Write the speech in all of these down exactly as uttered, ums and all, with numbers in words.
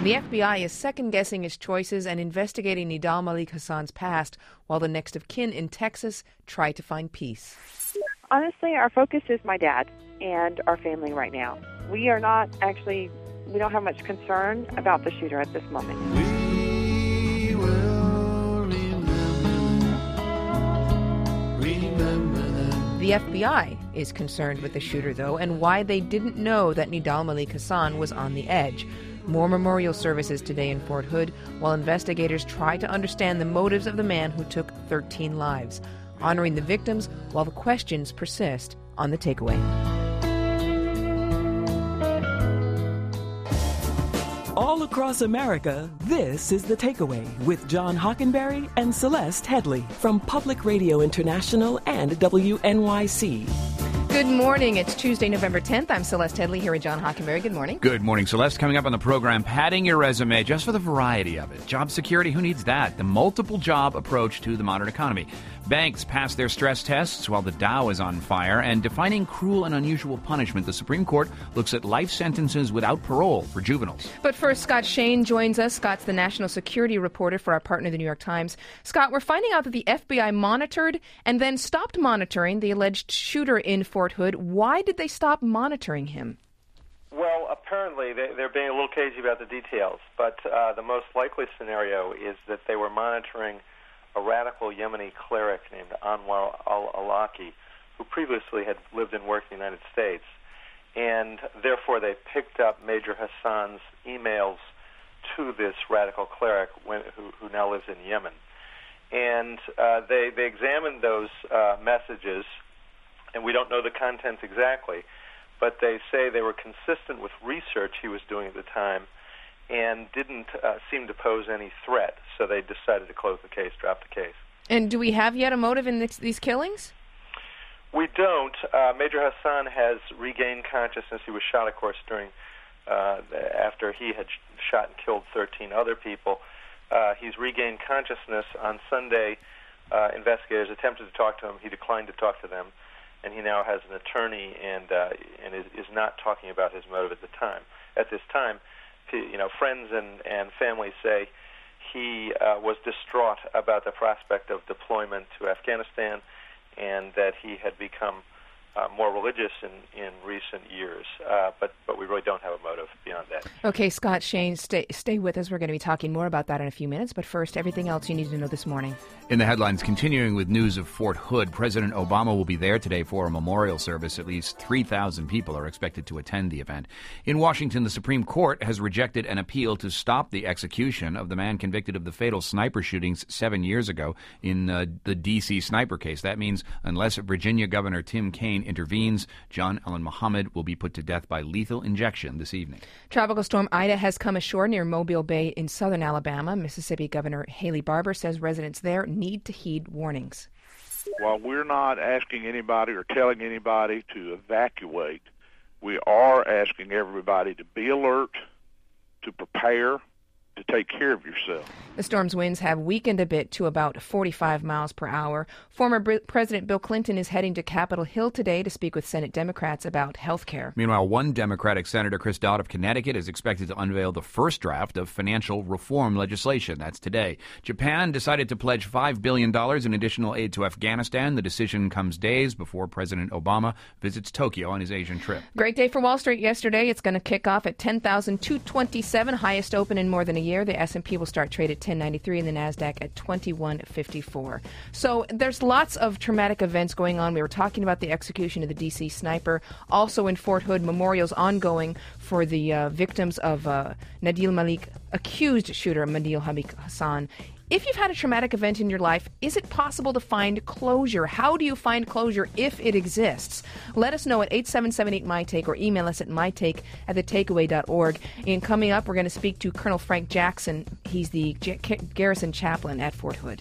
The F B I is second-guessing its choices and investigating Nidal Malik Hasan's past while the next of kin in Texas try to find peace. Honestly, our focus is my dad and our family right now. We are not actually, we don't have much concern about the shooter at this moment. We will remember, remember that. The F B I is concerned with the shooter, though, and why they didn't know that Nidal Malik Hasan was on the edge. More memorial services today in Fort Hood, while investigators try to understand the motives of the man who took thirteen lives, honoring the victims while the questions persist on The Takeaway. All across America, this is The Takeaway with John Hockenberry and Celeste Headley from Public Radio International and W N Y C. Good morning. It's Tuesday, November tenth. I'm Celeste Headley here with John Hockenberry. Good morning. Good morning, Celeste. Coming up on the program, padding your resume just for the variety of it. Job security, who needs that? The multiple job approach to the modern economy. Banks pass their stress tests while the Dow is on fire. And defining cruel and unusual punishment, the Supreme Court looks at life sentences without parole for juveniles. But first, Scott Shane joins us. Scott's the national security reporter for our partner, the New York Times. Scott, we're finding out that the F B I monitored and then stopped monitoring the alleged shooter in Fort Hood. Why did they stop monitoring him? Well, apparently they, they're being a little cagey about the details, but uh, the most likely scenario is that they were monitoring a radical Yemeni cleric named Anwar al-Awlaki, who previously had lived and worked in the United States, and therefore they picked up Major Hassan's emails to this radical cleric when, who, who now lives in Yemen. And uh, they, they examined those uh, messages, and we don't know the contents exactly, but they say they were consistent with research he was doing at the time and didn't uh, seem to pose any threat, so they decided to close the case, drop the case. And do we have yet a motive in this, these killings? We don't. Uh, Major Hassan has regained consciousness. He was shot, of course, during uh, after he had sh- shot and killed thirteen other people. Uh, he's regained consciousness. On Sunday, uh, investigators attempted to talk to him. He declined to talk to them, and he now has an attorney and uh, and is, is not talking about his motive at the time. At this time, you know, friends and, and family say he uh, was distraught about the prospect of deployment to Afghanistan, and that he had become uh, more religious in, in recent years. Uh, but but we really don't have a motive beyond that. Okay, Scott Shane, stay stay with us. We're going to be talking more about that in a few minutes. But first, everything else you need to know this morning. In the headlines, continuing with news of Fort Hood, President Obama will be there today for a memorial service. At least three thousand people are expected to attend the event. In Washington, the Supreme Court has rejected an appeal to stop the execution of the man convicted of the fatal sniper shootings seven years ago in uh, the D C sniper case. That means unless Virginia Governor Tim Kaine intervenes, John Allen Muhammad will be put to death by lethal injection this evening. Tropical storm Ida has come ashore near Mobile Bay in southern Alabama. Mississippi Governor Haley Barbour says residents there need to heed warnings. While we're not asking anybody or telling anybody to evacuate, we are asking everybody to be alert, to prepare, to take care of yourself. The storm's winds have weakened a bit to about forty-five miles per hour. Former Br- President Bill Clinton is heading to Capitol Hill today to speak with Senate Democrats about health care. Meanwhile, one Democratic Senator, Chris Dodd of Connecticut, is expected to unveil the first draft of financial reform legislation. That's today. Japan decided to pledge five billion dollars in additional aid to Afghanistan. The decision comes days before President Obama visits Tokyo on his Asian trip. Great day for Wall Street yesterday. It's going to kick off at ten thousand two hundred twenty-seven, highest open in more than a year. The S and P will start trade at ten ninety-three and the NASDAQ at twenty-one fifty-four. So there's lots of traumatic events going on. We were talking about the execution of the D C sniper. Also in Fort Hood, memorials ongoing for the uh, victims of uh, Nidal Malik, accused shooter Nidal Malik Hasan. If you've had a traumatic event in your life, is it possible to find closure? How do you find closure if it exists? Let us know at eight seven seven eight, M Y Take or email us at mytake at the takeaway dot org. And coming up, we're going to speak to Colonel Frank Jackson. He's the G- garrison chaplain at Fort Hood.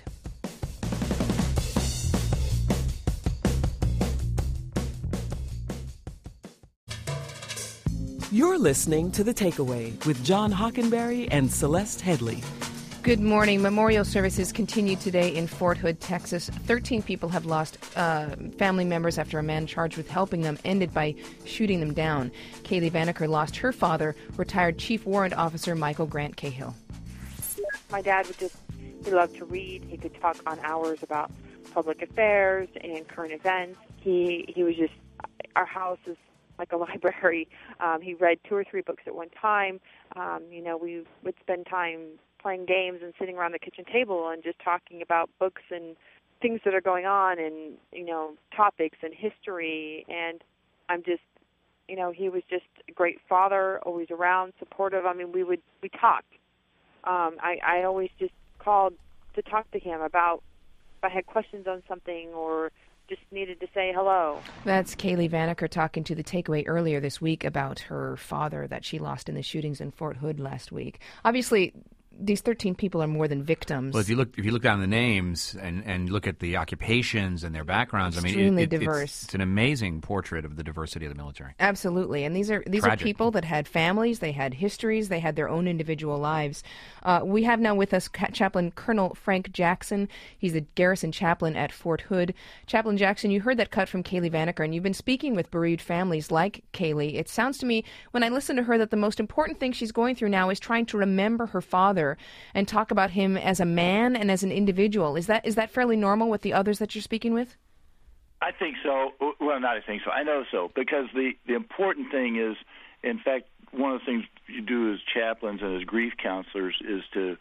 You're listening to The Takeaway with John Hockenberry and Celeste Headley. Good morning. Memorial services continue today in Fort Hood, Texas. thirteen people have lost uh, family members after a man charged with helping them ended by shooting them down. Kaylee Vanacker lost her father, retired Chief Warrant Officer Michael Grant Cahill. My dad would just, he loved to read. He could talk on hours about public affairs and current events. He, he was just, our house is like a library. Um, he read two or three books at one time. Um, you know, we would spend time playing games and sitting around the kitchen table and just talking about books and things that are going on and, you know, topics and history. And I'm just, you know, he was just a great father, always around, supportive. I mean, we would, we talked. Um, I, I always just called to talk to him about if I had questions on something or just needed to say hello. That's Kaylee Vanacker talking to The Takeaway earlier this week about her father that she lost in the shootings in Fort Hood last week. Obviously, these thirteen people are more than victims. Well, if you look, if you look down the names and, and look at the occupations and their backgrounds, Extremely I mean, it, it, diverse. It's, it's an amazing portrait of the diversity of the military. Absolutely, and these are these Tragic. are people that had families, they had histories, they had their own individual lives. Uh, we have now with us Ca- Chaplain Colonel Frank Jackson. He's the garrison chaplain at Fort Hood. Chaplain Jackson, you heard that cut from Kaylee Vanacker, and you've been speaking with bereaved families like Kaylee. It sounds to me, when I listen to her, that the most important thing she's going through now is trying to remember her father and talk about him as a man and as an individual. Is that is that fairly normal with the others that you're speaking with? I think so. Well, not I think so. I know so, because the, the important thing is, in fact, one of the things you do as chaplains and as grief counselors is to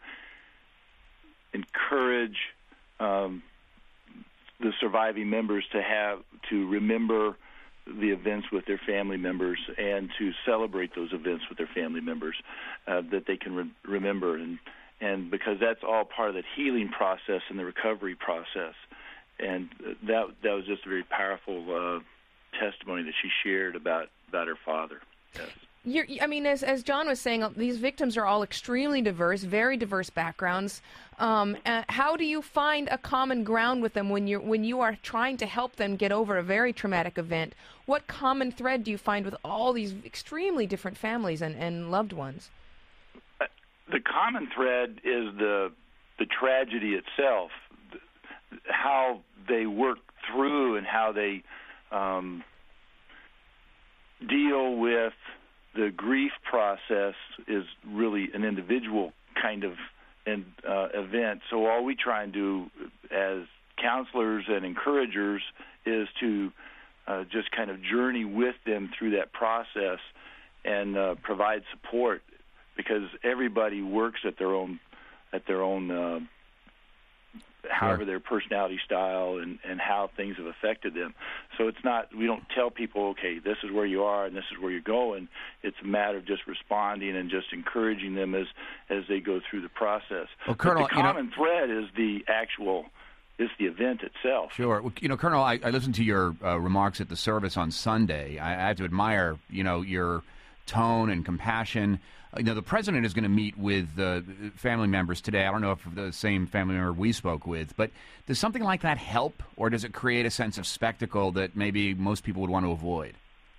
encourage um, the surviving members to have to remember the events with their family members and to celebrate those events with their family members uh, that they can re- remember. And And because that's all part of the healing process and the recovery process. And that that was just a very powerful uh, testimony that she shared about, about her father. Yes. You're, I mean, as as John was saying, these victims are all extremely diverse, very diverse backgrounds. Um, uh, how do you find a common ground with them when you're when you are trying to help them get over a very traumatic event? What common thread do you find with all these extremely different families and, and loved ones? The common thread is the the tragedy itself, how they work through and how they um, deal with the grief process is really an individual kind of an, uh, event. So all we try and do as counselors and encouragers is to uh, just kind of journey with them through that process and uh, provide support, because everybody works at their own at their own uh, however their personality style and, and how things have affected them. So it's not, we don't tell people, okay, this is where you are and this is where you're going. It's a matter of just responding and just encouraging them as as they go through the process. Well, Colonel, but the you know- common thread is the actual is the event itself. Sure. Well, you know, Colonel, I, I listened to your uh, remarks at the service on Sunday. I, I have to admire, you know, your tone and compassion. You know, the president is going to meet with uh, family members today. I don't know if the same family member we spoke with, but does something like that help, or does it create a sense of spectacle that maybe most people would want to avoid?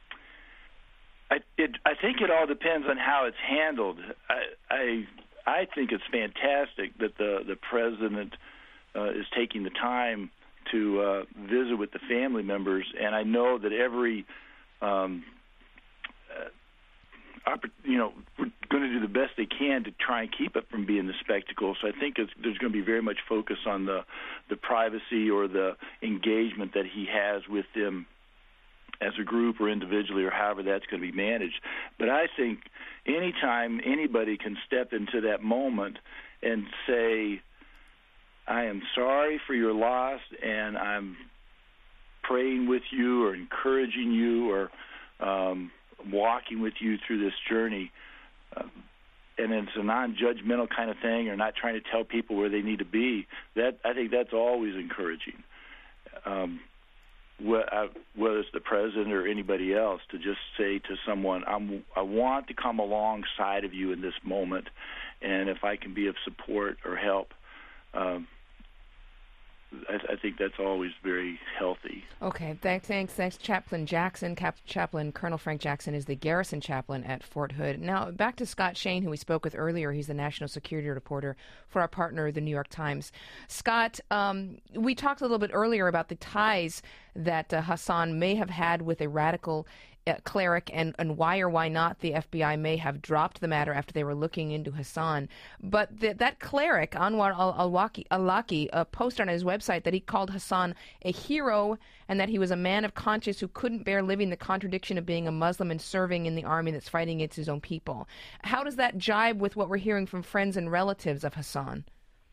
I, it, I think it all depends on how it's handled. I, I, I think it's fantastic that the, the president uh, is taking the time to uh, visit with the family members, and I know that every um, uh, you know, we're going to do the best they can to try and keep it from being the spectacle. So I think it's, there's going to be very much focus on the, the privacy or the engagement that he has with them as a group or individually or however that's going to be managed. But I think anytime anybody can step into that moment and say, I am sorry for your loss and I'm praying with you or encouraging you or um, walking with you through this journey, uh, and it's a non-judgmental kind of thing, or not trying to tell people where they need to be, that I think that's always encouraging. Um, wh- I, whether it's the president or anybody else, to just say to someone, I'm, I want to come alongside of you in this moment, and if I can be of support or help, um, I, I think that's always very healthy. Okay, thanks, thanks, thanks, Chaplain Jackson. Cap- Chaplain Colonel Frank Jackson is the garrison chaplain at Fort Hood. Now, back to Scott Shane, who we spoke with earlier. He's the national security reporter for our partner, the New York Times. Scott, um, we talked a little bit earlier about the ties that uh, Hassan may have had with a radical Uh, cleric, and, and why or why not the F B I may have dropped the matter after they were looking into Hassan. But th- that cleric, Anwar al-Awlaki, al-Awlaki, uh, posted on his website that he called Hassan a hero and that he was a man of conscience who couldn't bear living the contradiction of being a Muslim and serving in the army that's fighting against his own people. How does that jibe with what we're hearing from friends and relatives of Hassan?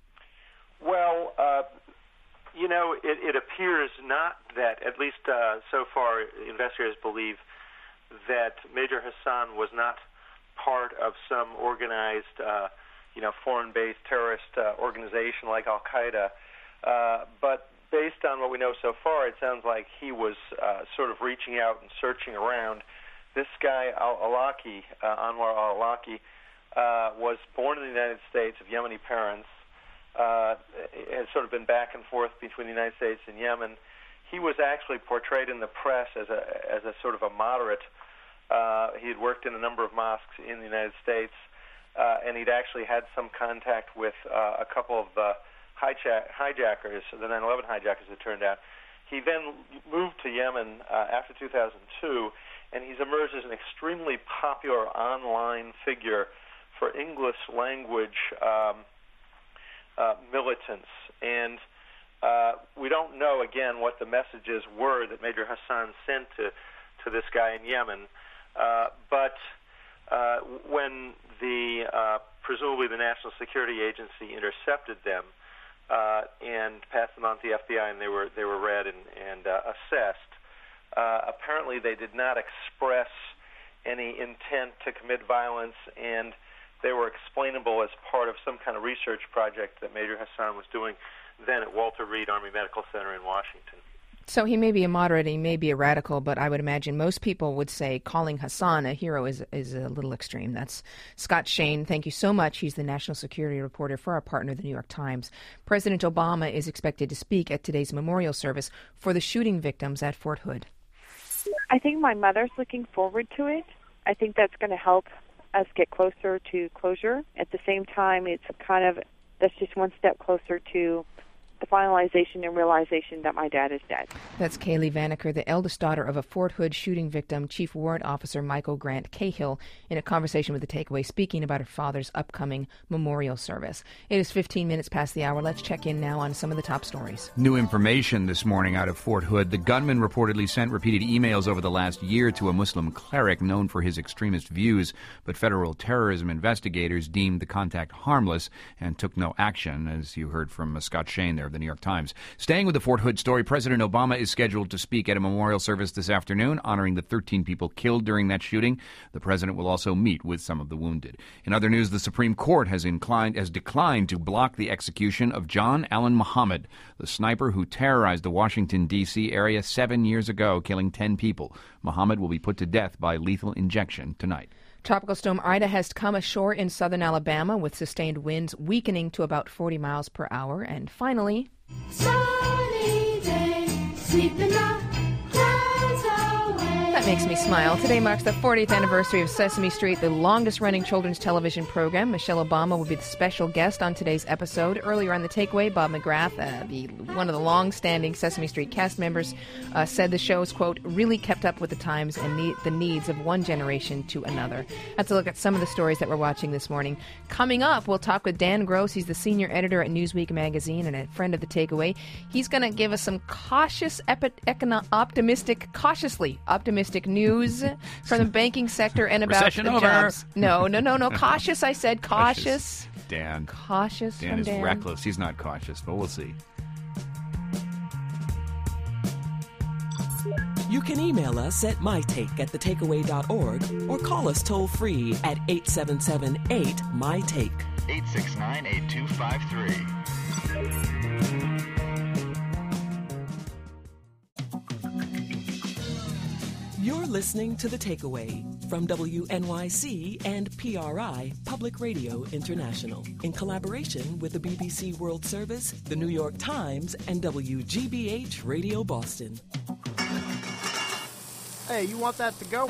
Well, uh, you know, it, it appears not that, at least uh, so far, investigators believe that Major Hassan was not part of some organized, uh, you know, foreign-based terrorist uh, organization like Al-Qaeda. Uh, but based on what we know so far, it sounds like he was uh, sort of reaching out and searching around. This guy, al-Awlaki, uh, Anwar al-Awlaki, uh, was born in the United States of Yemeni parents, uh, has sort of been back and forth between the United States and Yemen. He was actually portrayed in the press as a as a sort of a moderate. Uh, he had worked in a number of mosques in the United States, uh, and he'd actually had some contact with uh, a couple of the hijack- hijackers, the nine eleven hijackers, it turned out. He then moved to Yemen uh, after two thousand two, and he's emerged as an extremely popular online figure for English language um, uh, militants. And Uh, we don't know, again, what the messages were that Major Hassan sent to, to this guy in Yemen. Uh, but uh, when the uh, presumably the National Security Agency intercepted them uh, and passed them on to the F B I, and they were they were read and, and uh, assessed, uh, apparently they did not express any intent to commit violence, and they were explainable as part of some kind of research project that Major Hassan was doing then at Walter Reed Army Medical Center in Washington. So he may be a moderate, he may be a radical, but I would imagine most people would say calling Hassan a hero is is a little extreme. That's Scott Shane. Thank you so much. He's the national security reporter for our partner, the New York Times. President Obama is expected to speak at today's memorial service for the shooting victims at Fort Hood. I think my mother's looking forward to it. I think that's going to help us get closer to closure. At the same time, it's kind of, that's just one step closer to the finalization and realization that my dad is dead. That's Kaylee Vanacker, the eldest daughter of a Fort Hood shooting victim, Chief Warrant Officer Michael Grant Cahill, in a conversation with The Takeaway, speaking about her father's upcoming memorial service. It is fifteen minutes past the hour. Let's check in now on some of the top stories. New information this morning out of Fort Hood. The gunman reportedly sent repeated emails over the last year to a Muslim cleric known for his extremist views, but federal terrorism investigators deemed the contact harmless and took no action, as you heard from uh, Scott Shane there of the New York Times. Staying with the Fort Hood story, President Obama is scheduled to speak at a memorial service this afternoon honoring the thirteen people killed during that shooting. The president will also meet with some of the wounded. In other news, the Supreme Court has inclined has declined to block the execution of John Allen Muhammad, the sniper who terrorized the Washington, D C area seven years ago, killing ten people. Muhammad will be put to death by lethal injection tonight. Tropical storm Ida has come ashore in southern Alabama with sustained winds weakening to about forty miles per hour. And finally, Sunny day, sweeping the clouds away. that makes me smile. Today marks the fortieth anniversary of Sesame Street, the longest-running children's television program. Michelle Obama will be the special guest on today's episode. Earlier on The Takeaway, Bob McGrath, uh, the one of the long-standing Sesame Street cast members, uh, said the show is, quote, really kept up with the times and need, the needs of one generation to another. That's a look at some of the stories that we're watching this morning. Coming up, we'll talk with Dan Gross. He's the senior editor at Newsweek magazine and a friend of The Takeaway. He's going to give us some cautious, epi- econo- optimistic, cautiously optimistic news from the banking sector and about Recession the over. jobs. No, no, no, no. Cautious, I said. Cautious. Dan. Cautious. Dan from is Dan. reckless. He's not cautious, but we'll see. You can email us at mytake at thetakeaway dot org or call us toll-free at eight seven seven eight M Y take. eight six nine, eight two five three. You're listening to The Takeaway. from W N Y C and P R I, Public Radio International, in collaboration with the B B C World Service, the New York Times, and W G B H Radio Boston. Hey, you want that to go?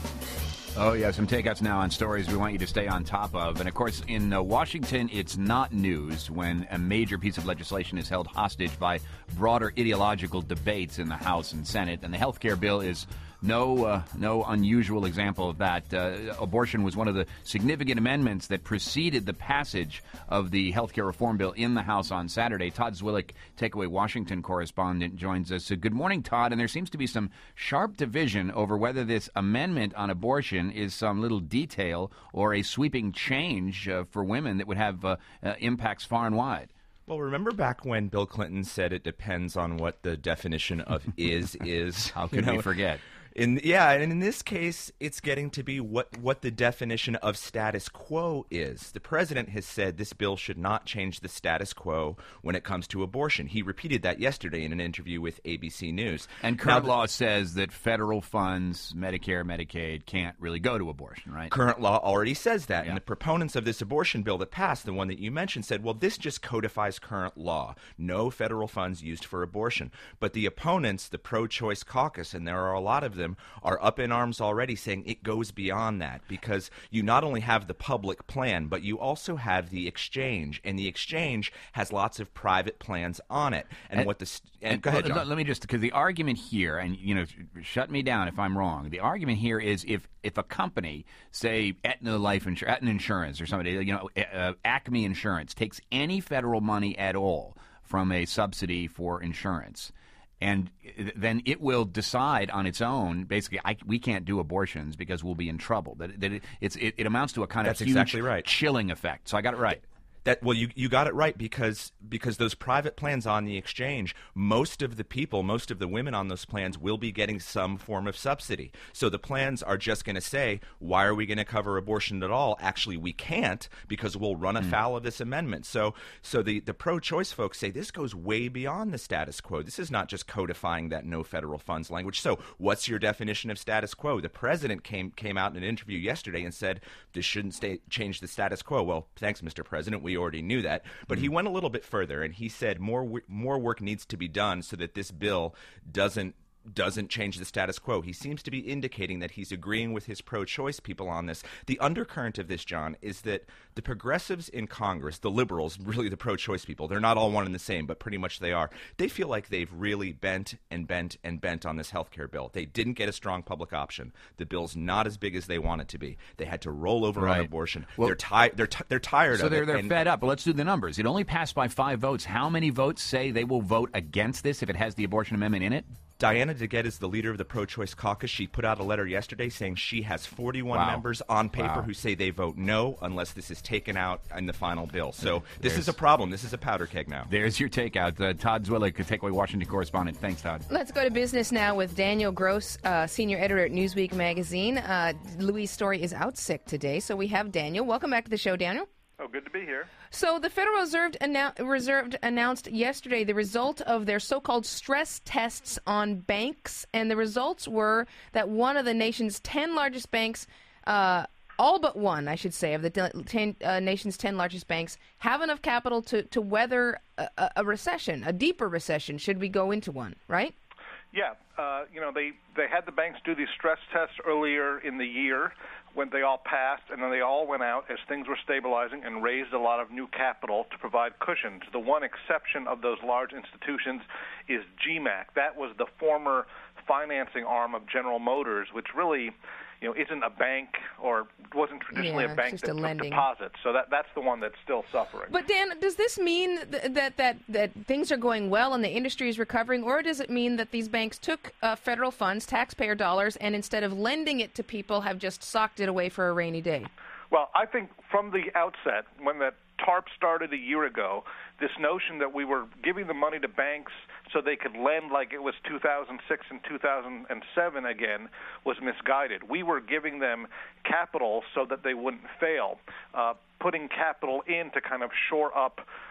Oh, yeah, some takeouts now on stories we want you to stay on top of. And, of course, in uh, Washington, it's not news when a major piece of legislation is held hostage by broader ideological debates in the House and Senate. And the health care bill is no uh, no unusual example of that. Uh, abortion was one of the significant amendments that preceded the passage of the health care reform bill in the House on Saturday. Todd Zwillich, Takeaway Washington correspondent, joins us. So good morning, Todd. And there seems to be some sharp division over whether this amendment on abortion is some little detail or a sweeping change uh, for women that would have uh, uh, impacts far and wide. Well, remember back when Bill Clinton said it depends on what the definition of is is? How could you know, we forget? In, yeah, and in this case, it's getting to be what, what the definition of status quo is. The president has said this bill should not change the status quo when it comes to abortion. He repeated that yesterday in an interview with A B C News. And current now, law says that federal funds, Medicare, Medicaid, can't really go to abortion, right? Current law already says that. Yeah. And the proponents of this abortion bill that passed, the one that you mentioned, said, well, this just codifies current law. No federal funds used for abortion. But the opponents, the pro-choice caucus, and there are a lot of them, are up in arms already saying it goes beyond that because you not only have the public plan, but you also have the exchange, and the exchange has lots of private plans on it. And, and what the st- and, and go ahead, John. Let, let me just because the argument here, and you know, shut me down if I'm wrong. The argument here is if if a company, say Aetna Life Insurance, Aetna Insurance, or somebody, you know, uh, Acme Insurance, takes any federal money at all from a subsidy for insurance. And then it will decide on its own, basically, I, we can't do abortions because we'll be in trouble. That, that it, it's, it, it amounts to a kind That's of huge exactly right. chilling effect. So I got it right. That well, you you got it right because because those private plans on the exchange, most of the people, most of the women on those plans will be getting some form of subsidy. So the plans are just going to say, why are we going to cover abortion at all? Actually, we can't because we'll run afoul mm. of this amendment. So so the, the pro-choice folks say this goes way beyond the status quo. This is not just codifying that no federal funds language. So what's your definition of status quo? The president came came out in an interview yesterday and said this shouldn't stay, change the status quo. Well, thanks, Mister President. We already knew that, but he went a little bit further, and he said more w- more work needs to be done so that this bill doesn't doesn't change the status quo. He seems to be indicating that he's agreeing with his pro-choice people on this. The undercurrent of this, John, is that the progressives in Congress, the liberals, really the pro-choice people, they're not all one and the same, but pretty much they are. They feel like they've really bent and bent and bent on this health care bill. They didn't get a strong public option. The bill's not as big as they want it to be. They had to roll over right. on abortion. Well, they're, ti- they're, t- they're tired so of they're, it. So they're and- fed up. But let's do the numbers. It only passed by five votes. How many votes say they will vote against this if it has the abortion amendment in it? Diana DeGette is the leader of the pro-choice caucus. She put out a letter yesterday saying she has forty-one wow. members on paper wow. who say they vote no unless this is taken out in the final bill. So this There's, is a problem. This is a powder keg now. There's your takeout. Uh, Todd Zwillich, Takeaway Washington correspondent. Thanks, Todd. Let's go to business now with Daniel Gross, uh, senior editor at Newsweek magazine. Uh, Louise Story is out sick today, so we have Daniel. Welcome back to the show, Daniel. Oh, good to be here. So the Federal Reserve, annou- Reserve announced yesterday the result of their so-called stress tests on banks, and the results were that one of the nation's ten largest banks, uh, all but one, I should say, of the ten, uh, nation's ten largest banks, have enough capital to, to weather a, a recession, a deeper recession, should we go into one, right? Yeah. Uh, you know, they, they had the banks do these stress tests earlier in the year when they all passed, and then they all went out as things were stabilizing and raised a lot of new capital to provide cushions. The one exception of those large institutions is G MAC. That was the former financing arm of General Motors, which really, you know, isn't a bank or wasn't traditionally yeah, a bank just that a took lending. deposits. So that that's the one that's still suffering. But Dan, does this mean th- that that that things are going well and the industry is recovering, or does it mean that these banks took uh, federal funds, taxpayer dollars, and instead of lending it to people, have just socked it away for a rainy day? Well, I think from the outset, when the TARP started a year ago, this notion that we were giving the money to banks so they could lend like it was two thousand six and two thousand seven again was misguided. We were giving them capital so that they wouldn't fail, uh, putting capital in to kind of shore up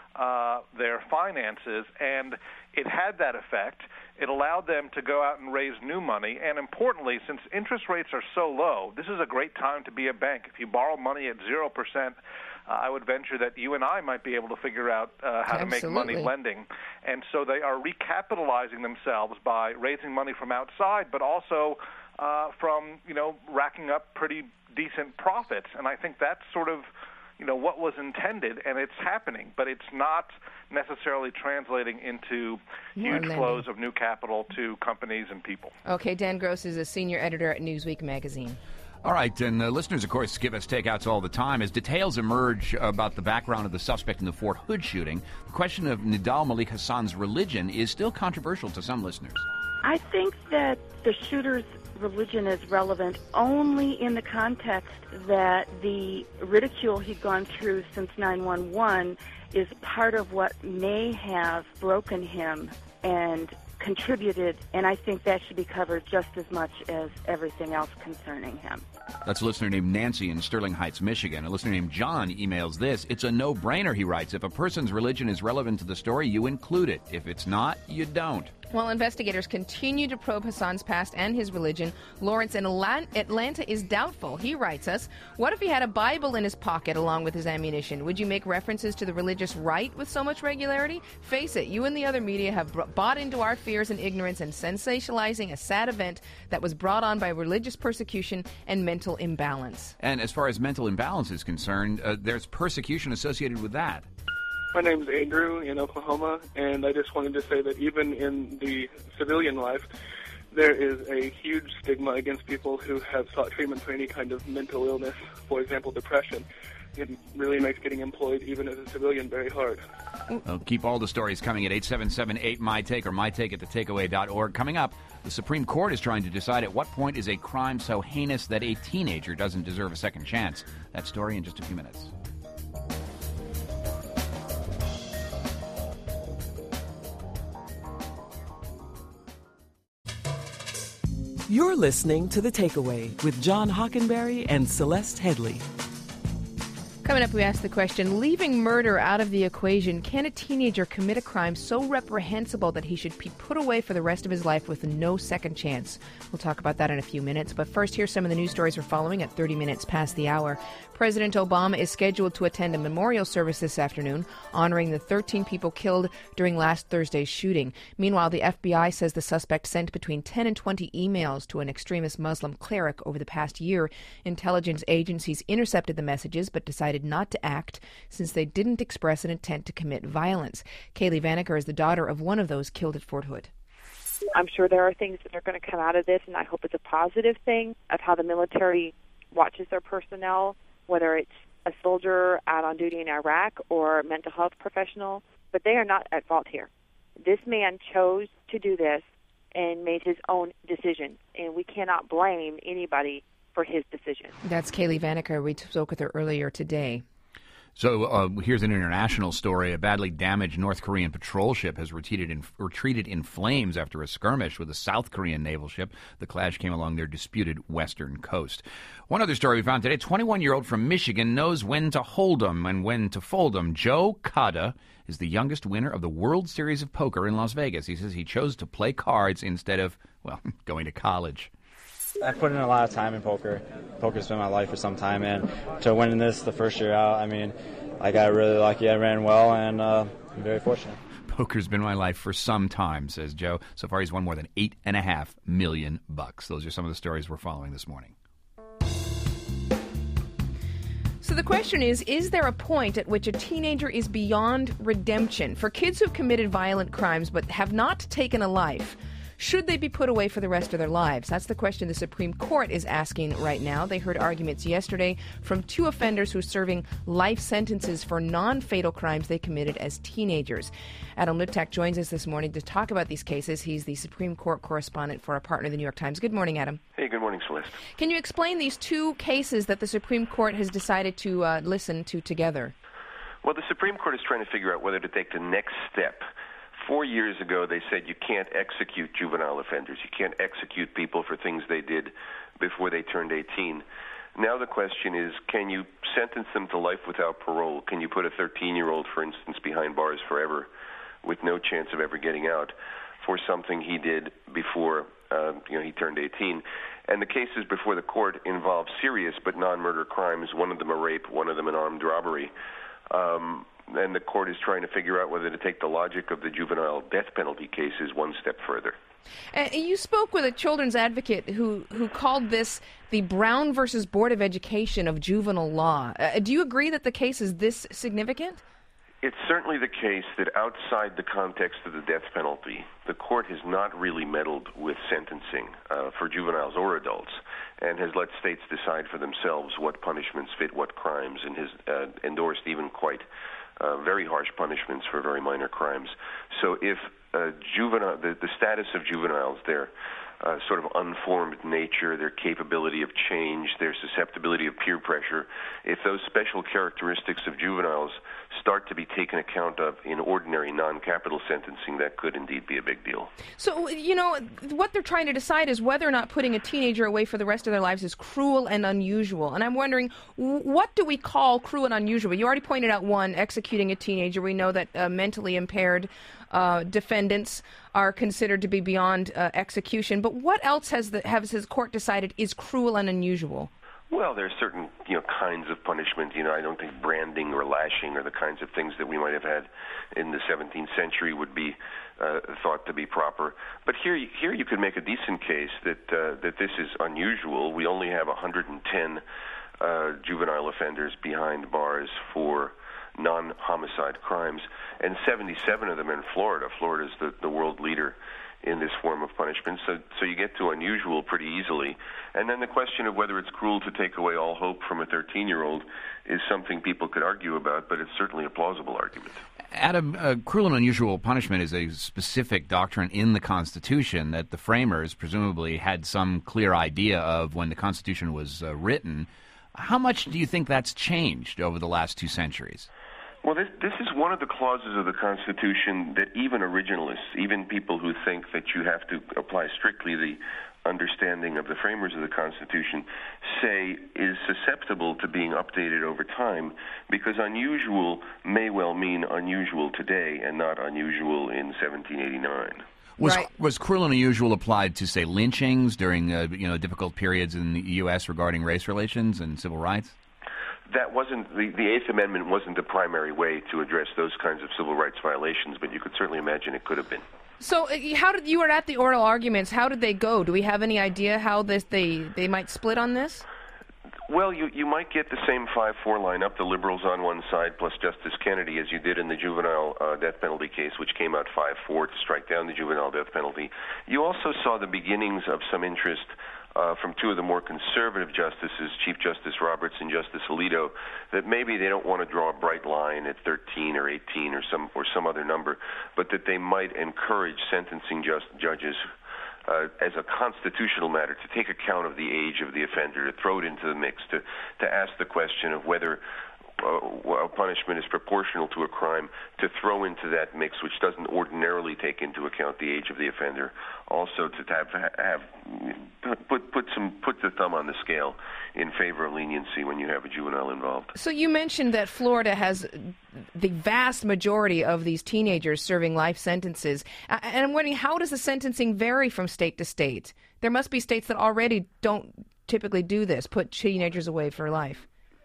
uh, their finances, and it had that effect. It allowed them to go out and raise new money, and importantly, since interest rates are so low, this is a great time to be a bank. If you borrow money at zero percent, uh, I would venture that you and I might be able to figure out uh, how Absolutely. to make money lending. And so they are recapitalizing themselves by raising money from outside, but also uh, from, you know, racking up pretty decent profits. And I think that's sort of, you know, what was intended, and it's happening, but it's not necessarily translating into More huge lending. flows of new capital to companies and people. Okay, Dan Gross is a senior editor at Newsweek magazine. All right, and uh, listeners, of course, give us takeouts all the time. As details emerge about the background of the suspect in the Fort Hood shooting, the question of Nidal Malik Hassan's religion is still controversial to some listeners. I think that the shooter's religion is relevant only in the context that the ridicule he'd gone through since nine one one is part of what may have broken him and contributed, and I think that should be covered just as much as everything else concerning him. That's a listener named Nancy in Sterling Heights, Michigan. A listener named John emails this. It's a no-brainer, he writes. If a person's religion is relevant to the story, you include it. If it's not, you don't. While investigators continue to probe Hassan's past and his religion, Lawrence in Atlanta is doubtful. He writes us, what if he had a Bible in his pocket along with his ammunition? Would you make references to the religious right with so much regularity? Face it, you and the other media have br- bought into our fears and ignorance and sensationalizing a sad event that was brought on by religious persecution and mental imbalance. And as far as mental imbalance is concerned, uh, there's persecution associated with that. My name's Andrew in Oklahoma, and I just wanted to say that even in the civilian life, there is a huge stigma against people who have sought treatment for any kind of mental illness, for example, depression. It really makes getting employed, even as a civilian, very hard. Well, keep all the stories coming at eight seven seven eight my take or my take at the takeaway dot org. Coming up, the Supreme Court is trying to decide at what point is a crime so heinous that a teenager doesn't deserve a second chance. That story in just a few minutes. You're listening to The Takeaway with John Hockenberry and Celeste Headley. Coming up, we ask the question, leaving murder out of the equation, can a teenager commit a crime so reprehensible that he should be put away for the rest of his life with no second chance? We'll talk about that in a few minutes, but first, here's some of the news stories we're following at thirty minutes past the hour. President Obama is scheduled to attend a memorial service this afternoon, honoring the thirteen people killed during last Thursday's shooting. Meanwhile, the F B I says the suspect sent between ten and twenty emails to an extremist Muslim cleric over the past year. Intelligence agencies intercepted the messages but decided not to act since they didn't express an intent to commit violence. Kaylee Vanacker is the daughter of one of those killed at Fort Hood. I'm sure there are things that are going to come out of this, and I hope it's a positive thing of how the military watches their personnel, whether it's a soldier out on duty in Iraq or a mental health professional, but they are not at fault here. This man chose to do this and made his own decision, and we cannot blame anybody for his decision. That's Kaylee Vanacker. We spoke with her earlier today. So uh, here's an international story. A badly damaged North Korean patrol ship has retreated in, retreated in flames after a skirmish with a South Korean naval ship. The clash came along their disputed western coast. One other story we found today, twenty-one-year-old from Michigan knows when to hold 'em and when to fold 'em. Joe Cada is the youngest winner of the World Series of Poker in Las Vegas. He says he chose to play cards instead of, well, going to college. I put in a lot of time in poker. Poker's been my life for some time, and to winning this the first year out, I mean, I got really lucky. I ran well, and uh, I'm very fortunate. Poker's been my life for some time, says Joe. So far, he's won more than eight and a half million bucks. Those are some of the stories we're following this morning. So the question is, is there a point at which a teenager is beyond redemption? For kids who've committed violent crimes but have not taken a life, should they be put away for the rest of their lives? That's the question the Supreme Court is asking right now. They heard arguments yesterday from two offenders who are serving life sentences for non-fatal crimes they committed as teenagers. Adam Liptak joins us this morning to talk about these cases. He's the Supreme Court correspondent for our partner, the New York Times. Good morning, Adam. Hey, good morning, Celeste. Can you explain these two cases that the Supreme Court has decided to uh, listen to together? Well, the Supreme Court is trying to figure out whether to take the next step. Four years ago, they said you can't execute juvenile offenders. You can't execute people for things they did before they turned eighteen. Now the question is, can you sentence them to life without parole? Can you put a thirteen-year-old, for instance, behind bars forever with no chance of ever getting out for something he did before uh, you know, he turned eighteen? And the cases before the court involve serious but non-murder crimes. One of them a rape, one of them an armed robbery. Um, and the court is trying to figure out whether to take the logic of the juvenile death penalty cases one step further. And you spoke with a children's advocate who, who called this the Brown versus Board of Education of juvenile law. Uh, do you agree that the case is this significant? It's certainly the case that outside the context of the death penalty, the court has not really meddled with sentencing uh, for juveniles or adults, and has let states decide for themselves what punishments fit what crimes, and has uh, endorsed even quite uh, very harsh punishments for very minor crimes. So if uh, juvenile, the, the status of juveniles, their uh, sort of unformed nature, their capability of change, their susceptibility of peer pressure, if those special characteristics of juveniles start to be taken account of in ordinary non-capital sentencing, that could indeed be a big deal. So, you know, what they're trying to decide is whether or not putting a teenager away for the rest of their lives is cruel and unusual. And I'm wondering, what do we call cruel and unusual? You already pointed out one, executing a teenager. We know that uh, mentally impaired uh, defendants are considered to be beyond uh, execution. But what else has the has his court decided is cruel and unusual? Well, there are certain, you know, kinds of punishment. You know, I don't think branding or lashing are the kinds of things that we might have had in the seventeenth century would be uh, thought to be proper. But here, here you could make a decent case that uh, that this is unusual. We only have one hundred ten uh, juvenile offenders behind bars for non-homicide crimes, and seventy-seven of them in Florida. Florida is the, the world leader in this form of punishment, so so you get to unusual pretty easily. And then the question of whether it's cruel to take away all hope from a thirteen-year-old is something people could argue about, but it's certainly a plausible argument. Adam, uh, cruel and unusual punishment is a specific doctrine in the Constitution that the framers presumably had some clear idea of when the Constitution was uh, written. How much do you think that's changed over the last two centuries? Well, this, this is one of the clauses of the Constitution that even originalists, even people who think that you have to apply strictly the understanding of the framers of the Constitution, say is susceptible to being updated over time, because unusual may well mean unusual today and not unusual in seventeen eighty-nine. Was Right. was cruel and unusual applied to, say, lynchings during uh, you know difficult periods in the U S regarding race relations and civil rights? That wasn't the, the Eighth Amendment wasn't the primary way to address those kinds of civil rights violations, but you could certainly imagine it could have been. So, uh, how did you were at the oral arguments? How did they go? Do we have any idea how this they they might split on this? Well, you you might get the same five four lineup, the liberals on one side plus Justice Kennedy, as you did in the juvenile uh, death penalty case, which came out five four to strike down the juvenile death penalty. You also saw the beginnings of some interest Uh, from two of the more conservative justices, Chief Justice Roberts and Justice Alito, that maybe they don't want to draw a bright line at thirteen or eighteen or some or some other number, but that they might encourage sentencing just, judges uh, as a constitutional matter to take account of the age of the offender, to throw it into the mix, to, to ask the question of whether Uh, a punishment is proportional to a crime, to throw into that mix, which doesn't ordinarily take into account the age of the offender. Also, to have, have put put some put the thumb on the scale in favor of leniency when you have a juvenile involved. So you mentioned that Florida has the vast majority of these teenagers serving life sentences, uh, and I'm wondering, how does the sentencing vary from state to state? There must be states that already don't typically do this, put teenagers away for life.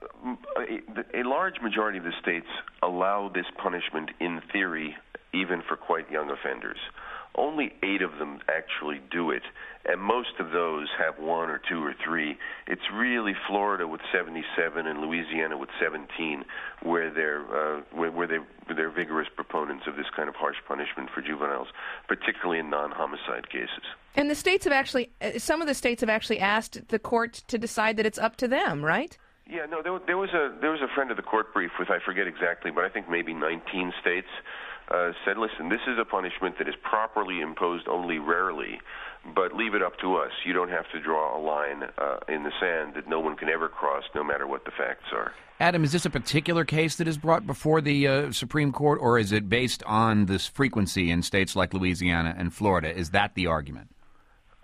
A large majority of the states allow this punishment in theory, even for quite young offenders. Only eight of them actually do it, and most of those have one or two or three. It's really Florida with seventy-seven and Louisiana with seventeen, where they're uh, where, where they they're vigorous proponents of this kind of harsh punishment for juveniles, particularly in non-homicide cases. And the states have actually, some of the states have actually asked the court to decide that it's up to them, right? Yeah, no, there, there was a there was a friend of the court brief with, I forget exactly, but I think maybe nineteen states uh, said, listen, this is a punishment that is properly imposed only rarely, but leave it up to us. You don't have to draw a line uh, in the sand that no one can ever cross, no matter what the facts are. Adam, is this a particular case that is brought before the uh, Supreme Court, or is it based on this frequency in states like Louisiana and Florida? Is that the argument?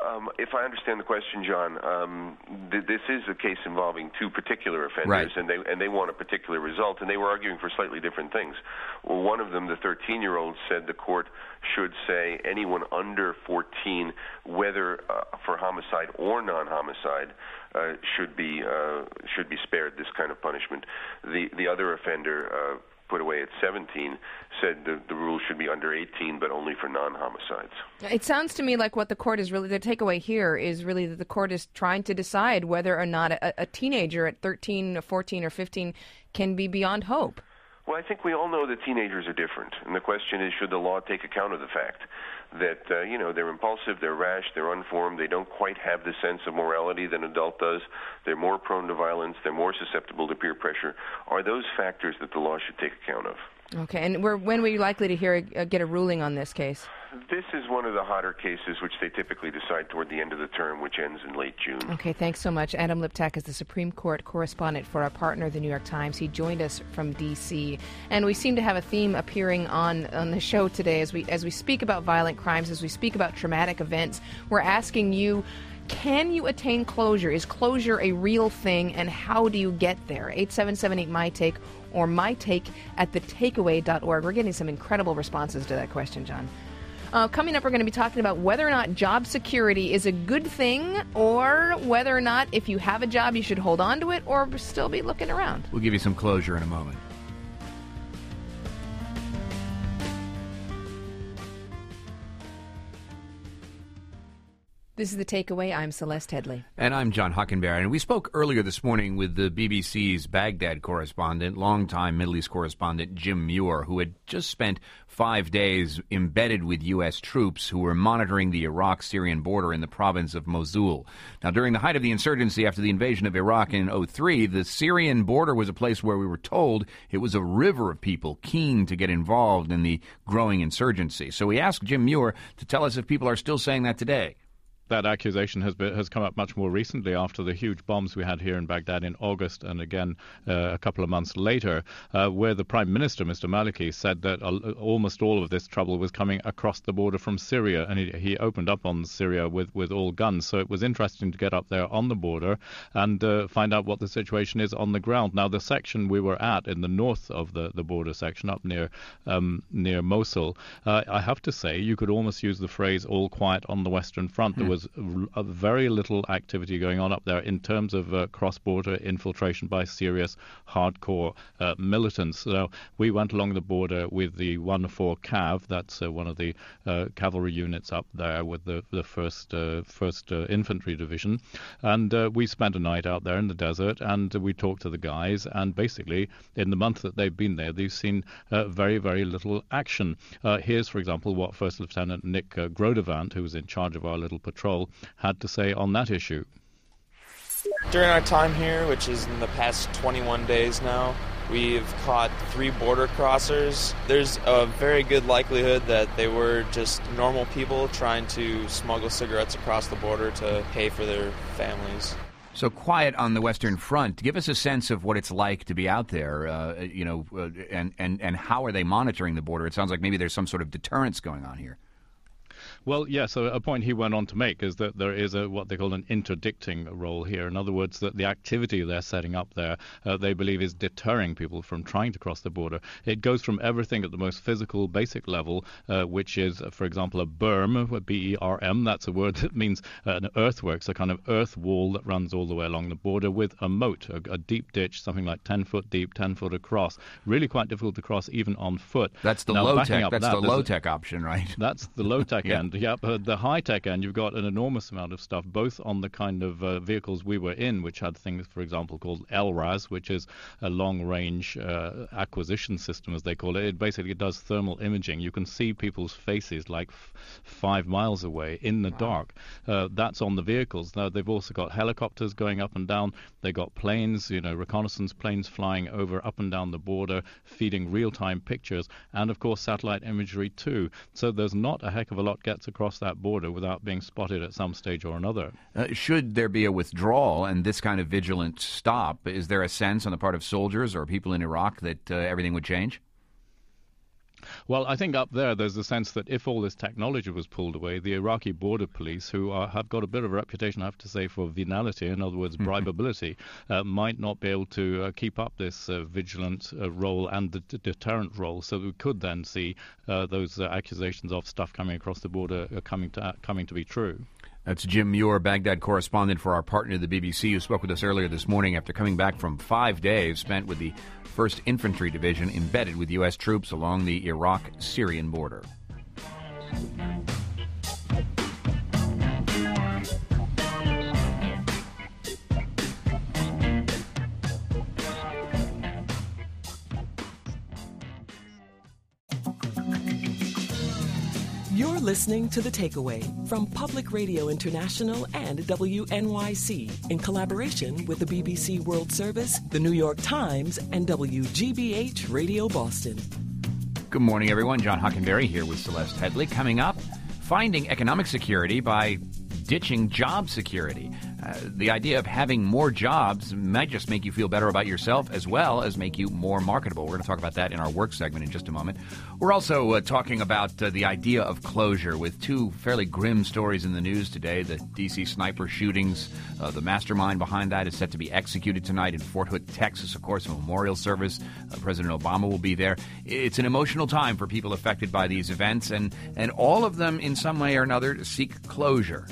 Um, if I understand the question, John, um, th- this is a case involving two particular offenders, Right. and they and they want a particular result, and they were arguing for slightly different things. Well, one of them, the thirteen-year-old, said the court should say anyone under fourteen, whether uh, for homicide or non-homicide, uh, should be uh, should be spared this kind of punishment. The the other offender, uh, put away at seventeen, said the, the rule should be under eighteen, but only for non-homicides. It sounds to me like what the court is really, the takeaway here is really that the court is trying to decide whether or not a, a teenager at thirteen, or fourteen, or fifteen can be beyond hope. Well, I think we all know that teenagers are different, and the question is, should the law take account of the fact that, uh, you know, they're impulsive, they're rash, they're unformed, they don't quite have the sense of morality that an adult does, they're more prone to violence, they're more susceptible to peer pressure. Are those factors that the law should take account of? Okay, and we're, when were you likely to hear uh, get a ruling on this case? This is one of the hotter cases, which they typically decide toward the end of the term, which ends in late June. Okay, thanks so much. Adam Liptak is the Supreme Court correspondent for our partner, the New York Times. He joined us from D C, and we seem to have a theme appearing on, on the show today as we as we speak about violent crimes, as we speak about traumatic events. We're asking you, can you attain closure? Is closure a real thing, and how do you get there? eight seven seven eight, my take or my take at the takeaway dot org. We're getting some incredible responses to that question, John. Uh, coming up, we're going to be talking about whether or not job security is a good thing, or whether or not if you have a job you should hold on to it or still be looking around. We'll give you some closure in a moment. This is The Takeaway. I'm Celeste Headley. And I'm John Hockenberry. And we spoke earlier this morning with the B B C's Baghdad correspondent, longtime Middle East correspondent Jim Muir, who had just spent five days embedded with U S troops who were monitoring the Iraq-Syrian border in the province of Mosul. Now, during the height of the insurgency after the invasion of Iraq in oh three, the Syrian border was a place where we were told it was a river of people keen to get involved in the growing insurgency. So we asked Jim Muir to tell us if people are still saying that today. That accusation has been, has come up much more recently after the huge bombs we had here in Baghdad in August and again uh, a couple of months later, uh, where the Prime Minister, Mister Maliki, said that uh, almost all of this trouble was coming across the border from Syria, and he, he opened up on Syria with, with all guns. So it was interesting to get up there on the border and uh, find out what the situation is on the ground. Now, the section we were at in the north of the, the border section up near um, near Mosul, uh, I have to say you could almost use the phrase all quiet on the Western Front. There was a very little activity going on up there in terms of uh, cross-border infiltration by serious, hardcore uh, militants. So we went along the border with the one four Cav, that's uh, one of the uh, cavalry units up there with the, the first uh, first uh, Infantry Division, and uh, we spent a night out there in the desert, and we talked to the guys, and basically in the month that they've been there, they've seen uh, very, very little action. Uh, here's, for example, what First Lieutenant Nick uh, Grodevant, who was in charge of our little patrol, had to say on that issue. During our time here, which is in the past twenty-one days now, we've caught three border crossers. There's a very good likelihood that they were just normal people trying to smuggle cigarettes across the border to pay for their families. So quiet on the Western Front. Give us a sense of what it's like to be out there, uh, you know, uh, and, and, and how are they monitoring the border? It sounds like maybe there's some sort of deterrence going on here. Well, yes, yeah, so a point he went on to make is that there is a what they call an interdicting role here. In other words, that the activity they're setting up there, uh, they believe is deterring people from trying to cross the border. It goes from everything at the most physical, basic level, uh, which is, for example, a berm, B E R M, that's a word that means uh, an earthworks, a kind of earth wall that runs all the way along the border with a moat, a, a deep ditch, something like ten foot deep, ten foot across. Really quite difficult to cross even on foot. That's the now, low-tech, that's that, the low-tech option, right? That's the low-tech yeah. end. Yeah, but the high-tech end, you've got an enormous amount of stuff, both on the kind of uh, vehicles we were in, which had things, for example, called L R A S, which is a long-range uh, acquisition system, as they call it. It basically does thermal imaging. You can see people's faces like f- five miles away in the wow. dark. Uh, that's on the vehicles. Now, they've also got helicopters going up and down. They've got planes, you know, reconnaissance planes flying over up and down the border, feeding real-time pictures, and, of course, satellite imagery, too. So there's not a heck of a lot gets across that border without being spotted at some stage or another. Uh, should there be a withdrawal and this kind of vigilant stop, is there a sense on the part of soldiers or people in Iraq that uh, everything would change? Well, I think up there there's a sense that if all this technology was pulled away, the Iraqi border police, who are, have got a bit of a reputation, I have to say, for venality, in other words, bribability, uh, might not be able to uh, keep up this uh, vigilant uh, role and the d- deterrent role. So we could then see uh, those uh, accusations of stuff coming across the border uh, coming to uh, coming to be true. That's Jim Muir, Baghdad correspondent for our partner, the B B C, who spoke with us earlier this morning after coming back from five days spent with the first Infantry Division embedded with U S troops along the Iraq-Syrian border. You're listening to The Takeaway from Public Radio International and W N Y C in collaboration with the B B C World Service, the New York Times, and W G B H Radio Boston. Good morning, everyone. John Hockenberry here with Celeste Headley. Coming up, finding economic security by ditching job security. Uh, the idea of having more jobs might just make you feel better about yourself as well as make you more marketable. We're going to talk about that in our work segment in just a moment. We're also uh, talking about uh, the idea of closure with two fairly grim stories in the news today. The D C sniper shootings, uh, the mastermind behind that is set to be executed tonight in Fort Hood, Texas, of course, a memorial service. Uh, President Obama will be there. It's an emotional time for people affected by these events, and, and all of them in some way or another seek closure.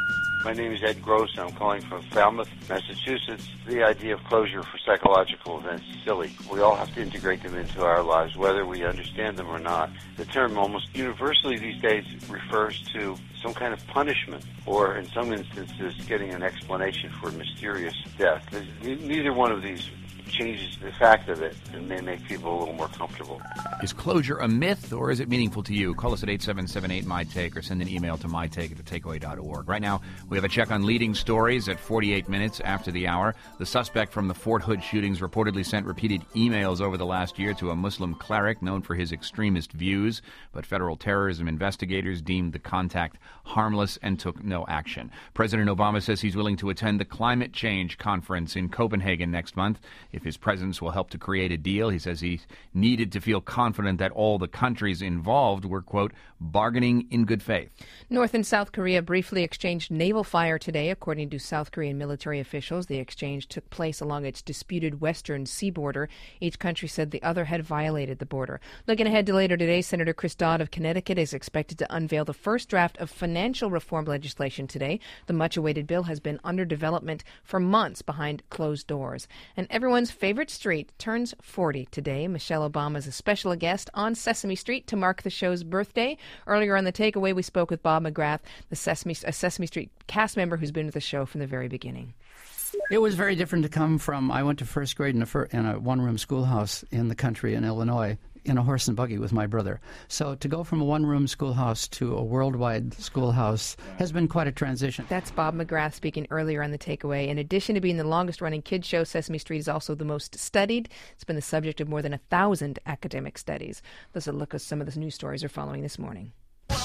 My name is Ed Gross, and I'm calling from Falmouth, Massachusetts. The idea of closure for psychological events is silly. We all have to integrate them into our lives, whether we understand them or not. The term almost universally these days refers to some kind of punishment, or in some instances, getting an explanation for mysterious death. Neither one of these changes the fact of it and may make people a little more comfortable. Is closure a myth, or is it meaningful to you? Call us at eight seven seven eight, M Y Take or send an email to my take at the takeaway dot org. Right now, we have a check on leading stories at forty-eight minutes after the hour. The suspect from the Fort Hood shootings reportedly sent repeated emails over the last year to a Muslim cleric known for his extremist views, but federal terrorism investigators deemed the contact harmless and took no action. President Obama says he's willing to attend the climate change conference in Copenhagen next month if his presence will help to create a deal. He says he needed to feel confident that all the countries involved were, quote, bargaining in good faith. North and South Korea briefly exchanged naval fire today, according to South Korean military officials. The exchange took place along its disputed western sea border. Each country said the other had violated the border. Looking ahead to later today, Senator Chris Dodd of Connecticut is expected to unveil the first draft of financial reform legislation today. The much-awaited bill has been under development for months behind closed doors. And everyone's favorite street turns forty today. Michelle Obama is a special guest on Sesame Street to mark the show's birthday. Earlier on The Takeaway, we spoke with Bob McGrath, the Sesame, a Sesame Street cast member who's been with the show from the very beginning. It was very different to come from, I went to first grade in a, fir- in a one-room schoolhouse in the country in Illinois, in a horse and buggy with my brother. So to go from a one-room schoolhouse to a worldwide schoolhouse has been quite a transition. That's Bob McGrath speaking earlier on The Takeaway. In addition to being the longest-running kids show, Sesame Street is also the most studied. It's been the subject of more than a thousand academic studies. Let's look at some of the news stories we're following this morning.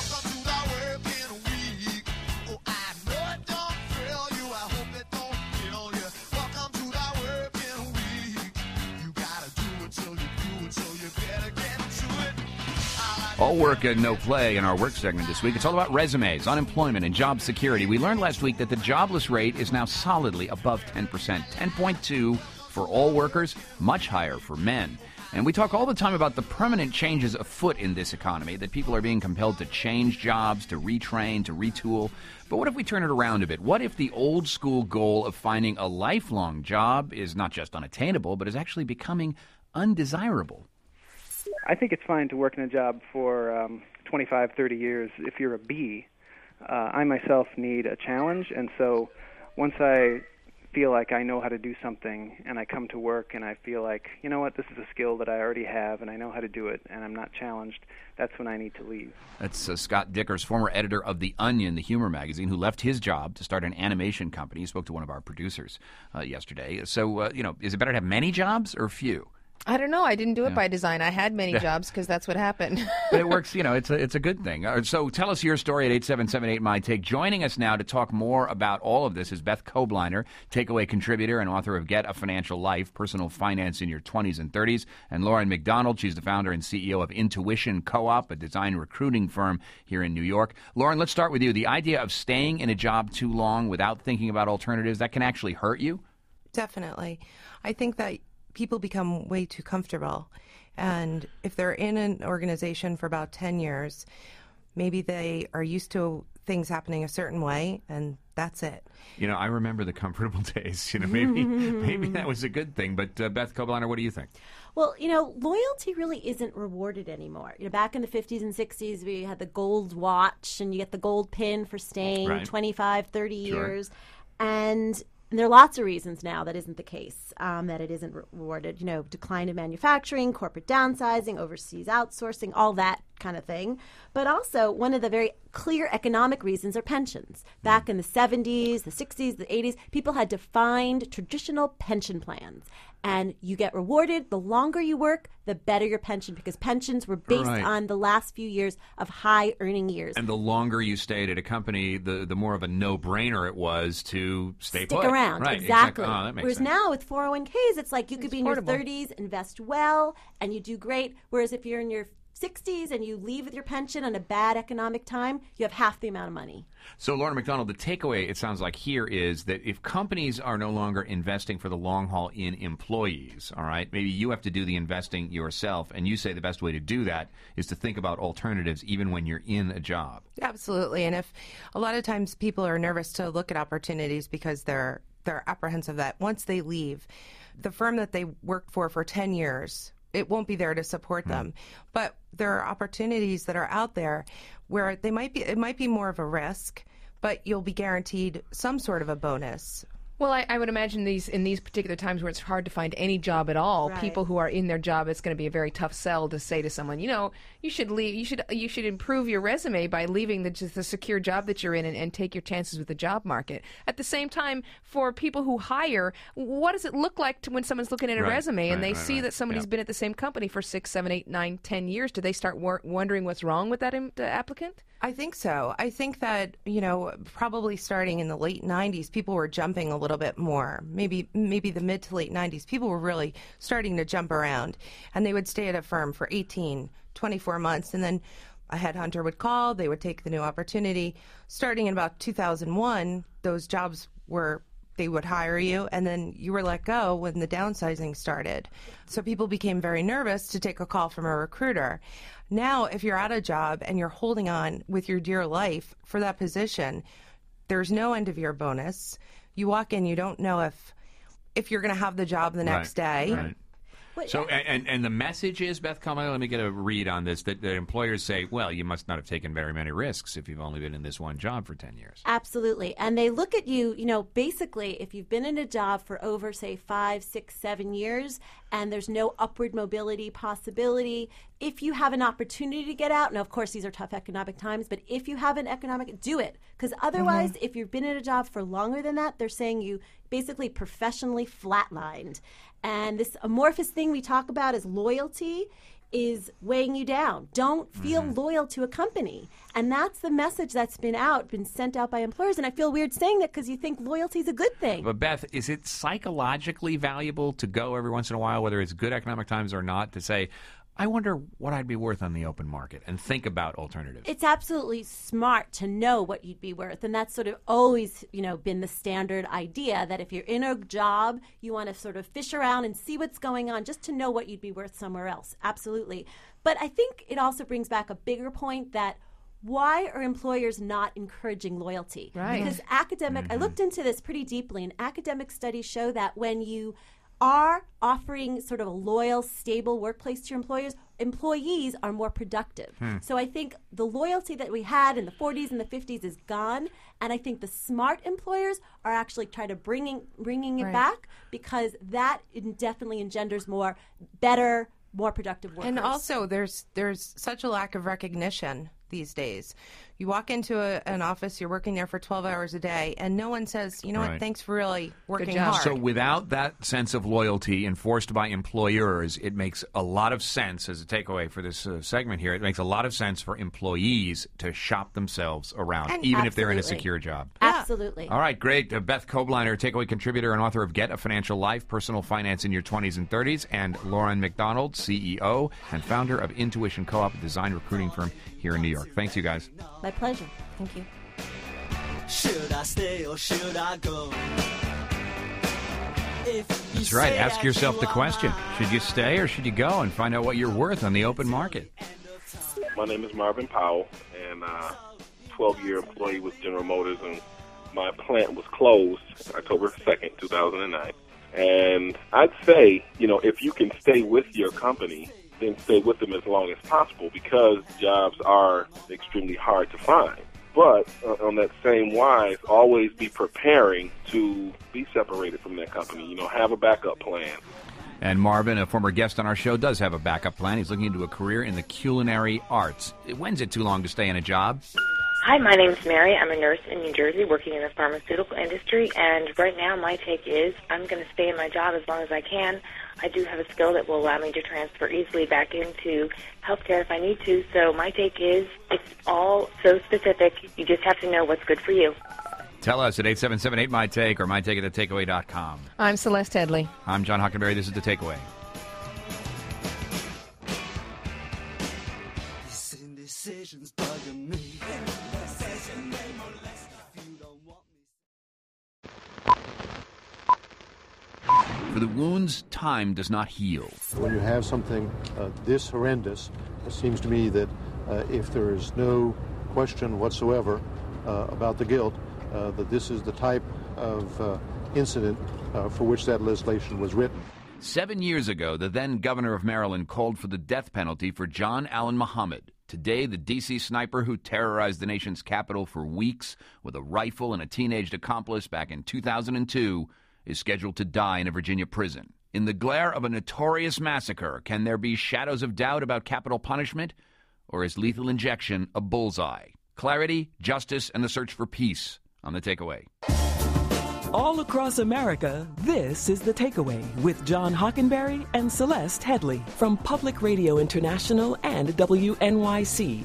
All work and no play in our work segment this week. It's all about resumes, unemployment, and job security. We learned last week that the jobless rate is now solidly above ten percent, ten point two for all workers, much higher for men. And we talk all the time about the permanent changes afoot in this economy, that people are being compelled to change jobs, to retrain, to retool. But what if we turn it around a bit? What if the old school goal of finding a lifelong job is not just unattainable, but is actually becoming undesirable? I think it's fine to work in a job for um, twenty-five, thirty years if you're a bee. Uh, I myself need a challenge, and so once I feel like I know how to do something and I come to work and I feel like, you know what, this is a skill that I already have and I know how to do it and I'm not challenged, that's when I need to leave. That's uh, Scott Dickers, former editor of The Onion, the humor magazine, who left his job to start an animation company. He spoke to one of our producers uh, yesterday. So, uh, you know, is it better to have many jobs or few? I don't know. I didn't do it Yeah. by design. I had many Yeah. jobs because that's what happened. But it works, you know, it's a, it's a good thing. Uh, So tell us your story at eight seven seven eight, M Y Take. Joining us now to talk more about all of this is Beth Kobliner, Takeaway contributor and author of Get a Financial Life, Personal Finance in Your twenties and thirties, and Lauren McDonald. She's the founder and C E O of Intuition Co-op, a design recruiting firm here in New York. Lauren, let's start with you. The idea of staying in a job too long without thinking about alternatives, that can actually hurt you? Definitely. I think that people become way too comfortable. And if they're in an organization for about ten years, maybe they are used to things happening a certain way, and that's it. You know, I remember the comfortable days. You know, maybe maybe that was a good thing. But uh, Beth Kobliner, what do you think? Well, you know, loyalty really isn't rewarded anymore. You know, back in the fifties and sixties, we had the gold watch, and you get the gold pin for staying Right. twenty-five, thirty Sure. years. And there are lots of reasons now that isn't the case, um, that it isn't re- rewarded. You know, decline of manufacturing, corporate downsizing, overseas outsourcing, all that kind of thing. But also, one of the very clear economic reasons are pensions. Back in the seventies, the sixties, the eighties, people had defined traditional pension plans. And you get rewarded. The longer you work, the better your pension, because pensions were based Right. on the last few years of high earning years. And the longer you stayed at a company, the the more of a no-brainer it was to stay Stick put. around. Right, Exactly. Oh, that makes Whereas sense. now with four oh one k's, it's like you could be in portable. your thirties, invest well, and you do great. Whereas if you're in your sixties and you leave with your pension on a bad economic time, you have half the amount of money. So, Lauren McDonald, the takeaway, it sounds like here, is that if companies are no longer investing for the long haul in employees, all right, maybe you have to do the investing yourself, and you say the best way to do that is to think about alternatives even when you're in a job. Absolutely. And if a lot of times people are nervous to look at opportunities because they're they're apprehensive that once they leave, the firm that they worked for for ten years, it won't be there to support them. But there are opportunities that are out there where they might be it might be more of a risk, but you'll be guaranteed some sort of a bonus. Well, I, I would imagine these in these particular times where it's hard to find any job at all, Right. people who are in their job, it's going to be a very tough sell to say to someone, you know, you should leave, you should you should improve your resume by leaving the just the secure job that you're in and, and take your chances with the job market. At the same time, for people who hire, what does it look like to when someone's looking at a Right, resume and right, they right, see right. that somebody's Yeah. been at the same company for six, seven, eight, nine, ten years? Do they start wor- wondering what's wrong with that im- the applicant? I think so. I think that, you know, probably starting in the late nineties, people were jumping a little bit more. Maybe maybe the mid to late nineties, people were really starting to jump around. And they would stay at a firm for eighteen, twenty-four months. And then a headhunter would call, they would take the new opportunity. Starting in about two thousand one, those jobs were, they would hire you, and then you were let go when the downsizing started. So people became very nervous to take a call from a recruiter. Now, if you're at a job and you're holding on with your dear life for that position, there's no end of year bonus. You walk in, you don't know if if you're going to have the job the next Right, day. right. So, and, and, and the message is, Beth Kobliner, let me get a read on this, that, that employers say, well, you must not have taken very many risks if you've only been in this one job for ten years. Absolutely. And they look at you, you know, basically, if you've been in a job for over, say, five, six, seven years, and there's no upward mobility possibility, if you have an opportunity to get out, now, of course, these are tough economic times, but if you have an economic, do it. Because otherwise, if you've been in a job for longer than that, they're saying you basically professionally flatlined. And this amorphous thing we talk about is loyalty is weighing you down. Don't feel loyal to a company. And that's the message that's been out, been sent out by employers. And I feel weird saying that because you think loyalty is a good thing. But Beth, is it psychologically valuable to go every once in a while, whether it's good economic times or not, to say, I wonder what I'd be worth on the open market, and think about alternatives? It's absolutely smart to know what you'd be worth, and that's sort of always, you know, been the standard idea that if you're in a job, you want to sort of fish around and see what's going on just to know what you'd be worth somewhere else. Absolutely. But I think it also brings back a bigger point that why are employers not encouraging loyalty? Right. Because academic, I looked into this pretty deeply, and academic studies show that when you are offering sort of a loyal, stable workplace to your employers, employees are more productive. Hmm. So I think the loyalty that we had in the forties and the fifties is gone, and I think the smart employers are actually trying to bringing bringing it Right. back, because that in- definitely engenders more better, more productive workers. And also, there's there's such a lack of recognition these days. You walk into a, an office, you're working there for twelve hours a day, and no one says, you know Right. what, thanks for really working job. hard. So without that sense of loyalty enforced by employers, it makes a lot of sense, as a takeaway for this uh, segment here, it makes a lot of sense for employees to shop themselves around, And even if they're in a absolutely. secure job. Absolutely. All right, great. Uh, Beth Kobliner, takeaway contributor and author of Get a Financial Life, Personal Finance in Your twenties and thirties, and Lauren McDonald, C E O and founder of Intuition Co-op, a design recruiting firm here in New York. Thanks, you guys. My pleasure. Thank you. Should I stay or should I go? If you That's right. say Ask that yourself you the are question. Should you stay or should you go and find out what you're worth on the open market? My name is Marvin Powell, and uh, twelve-year employee with General Motors, and my plant was closed October second, two thousand nine. And I'd say, you know, if you can stay with your company, then stay with them as long as possible, because jobs are extremely hard to find. But uh, on that same wise, always be preparing to be separated from that company. You know, have a backup plan. And Marvin, a former guest on our show, does have a backup plan. He's looking into a career in the culinary arts. When's it too long to stay in a job? Hi, my name is Mary. I'm a nurse in New Jersey working in the pharmaceutical industry, and right now my take is I'm going to stay in my job as long as I can. I do have a skill that will allow me to transfer easily back into healthcare if I need to, so my take is it's all so specific. You just have to know what's good for you. Tell us at eight seven seven eight, my take or my take at the takeaway dot com. I'm Celeste Headley. I'm John Hockenberry. This is The Takeaway. This indecision's bugging me. For the wounds, time does not heal. When you have something uh, this horrendous, it seems to me that uh, if there is no question whatsoever uh, about the guilt, uh, that this is the type of uh, incident uh, for which that legislation was written. Seven years ago, the then governor of Maryland called for the death penalty for John Allen Muhammad. Today, the D C sniper who terrorized the nation's capital for weeks with a rifle and a teenaged accomplice back in two thousand two is scheduled to die in a Virginia prison. In the glare of a notorious massacre, can there be shadows of doubt about capital punishment? Or is lethal injection a bullseye? Clarity, justice, and the search for peace on The Takeaway. All across America, this is The Takeaway with John Hockenberry and Celeste Headley from Public Radio International and W N Y C.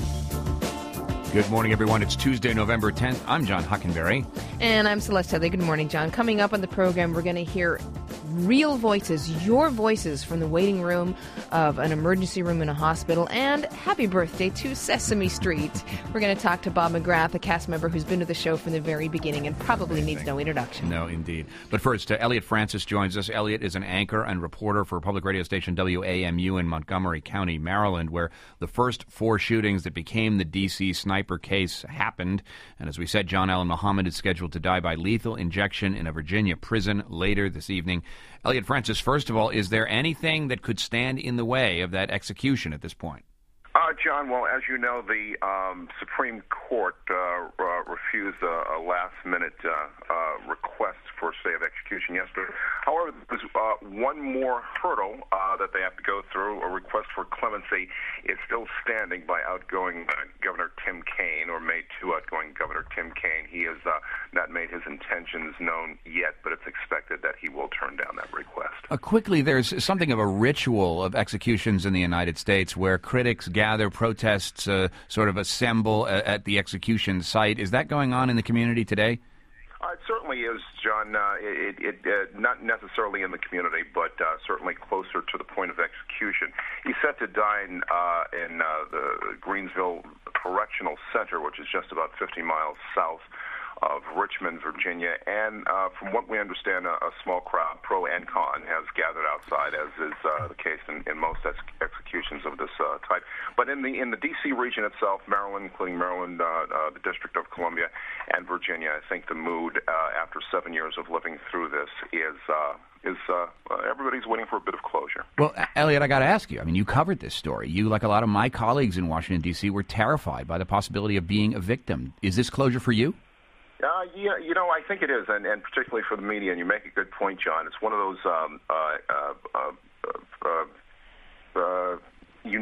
Good morning, everyone. It's Tuesday, November tenth. I'm John Hockenberry. And I'm Celeste Headley. Good morning, John. Coming up on the program, we're going to hear real voices, your voices from the waiting room of an emergency room in a hospital. And happy birthday to Sesame Street. We're going to talk to Bob McGrath, a cast member who's been to the show from the very beginning and probably needs no introduction. No, indeed. But first, uh, Elliot Francis joins us. Elliot is an anchor and reporter for public radio station W A M U in Montgomery County, Maryland, where the first four shootings that became the D C sniper case happened. And as we said, John Allen Muhammad is scheduled to die by lethal injection in a Virginia prison later this evening. Elliot Francis, first of all, is there anything that could stand in the way of that execution at this point? Uh, John, well, as you know, the um, Supreme Court uh, uh, refused a, a last-minute uh, uh, request for stay of execution yesterday. However, there's uh, one more hurdle uh, that they have to go through. A request for clemency is still standing by outgoing uh, Governor Tim Kaine, or May two outgoing Governor Tim Kaine. He has uh, not made his intentions known yet, but it's expected that he will turn down that request. Uh, quickly, there's something of a ritual of executions in the United States where critics gather, protests uh, sort of assemble uh, at the execution site. Is that going on in the community today? Uh, it certainly is, John. Uh, it, it uh, not necessarily in the community, but uh, certainly closer to the point of execution. He's set to dine uh, in uh, the Greensville Correctional Center, which is just about fifty miles south of Richmond, Virginia, and uh, from what we understand, a, a small crowd, pro and con, has gathered outside, as is uh, the case in, in most ex- executions of this uh, type. But in the in the D C region itself, Maryland, including Maryland, uh, uh, the District of Columbia, and Virginia, I think the mood uh, after seven years of living through this is uh, is uh, uh, everybody's waiting for a bit of closure. Well, Elliot, I got to ask you. I mean, you covered this story. You, like a lot of my colleagues in Washington, D C, were terrified by the possibility of being a victim. Is this closure for you? Uh, yeah, you know, I think it is, and, and particularly for the media, and you make a good point, John. It's one of those um, uh, uh, uh, uh, uh, unique events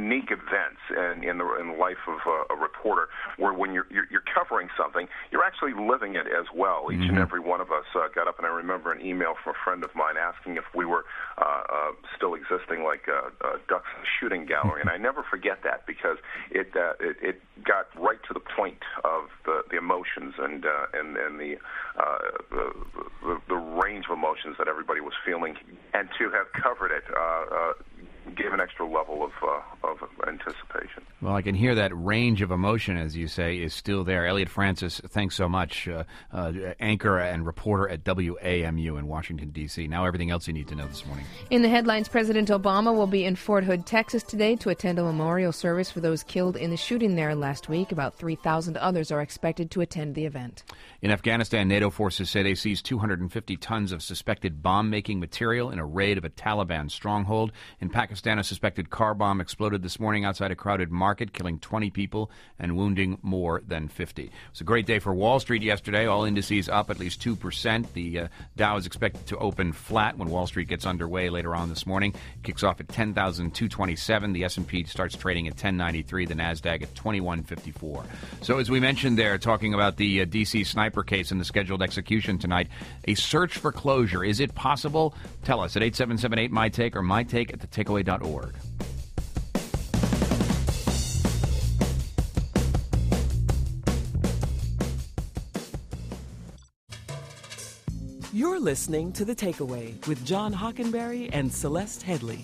events in, in the in the life of uh, a reporter, where when you're, you're you're covering something, you're actually living it as well. Each Mm-hmm. and every one of us uh, got up, and I remember an email from a friend of mine asking if we were uh, uh, still existing like uh, uh, Ducks in the Shooting Gallery, and I never forget that because it uh, it, it got right to the point of the, the emotions and uh, and and the, uh, the the the range of emotions that everybody was feeling, and to have covered it uh, uh, gave an extra level of uh, of anticipation. Well, I can hear that range of emotion, as you say, is still there. Elliot Francis, thanks so much. Uh, uh, anchor and reporter at W A M U in Washington, D C Now everything else you need to know this morning. In the headlines, President Obama will be in Fort Hood, Texas today to attend a memorial service for those killed in the shooting there last week. About three thousand others are expected to attend the event. In Afghanistan, NATO forces say they seized two hundred fifty tons of suspected bomb-making material in a raid of a Taliban stronghold. In Pakistan, a suspected car bomb exploded this morning outside a crowded market, killing twenty people and wounding more than fifty. It was a great day for Wall Street yesterday. All indices up at least two percent. The uh, Dow is expected to open flat when Wall Street gets underway later on this morning. It kicks off at ten thousand two hundred twenty-seven. The S and P starts trading at ten ninety-three. The NASDAQ at twenty-one fifty-four. So as we mentioned there, talking about the uh, D C sniper case and the scheduled execution tonight, a search for closure. Is it possible? Tell us at eight seven seven eight, M Y Take or my take at the takeaway dot org. You're listening to The Takeaway with John Hockenberry and Celeste Headley.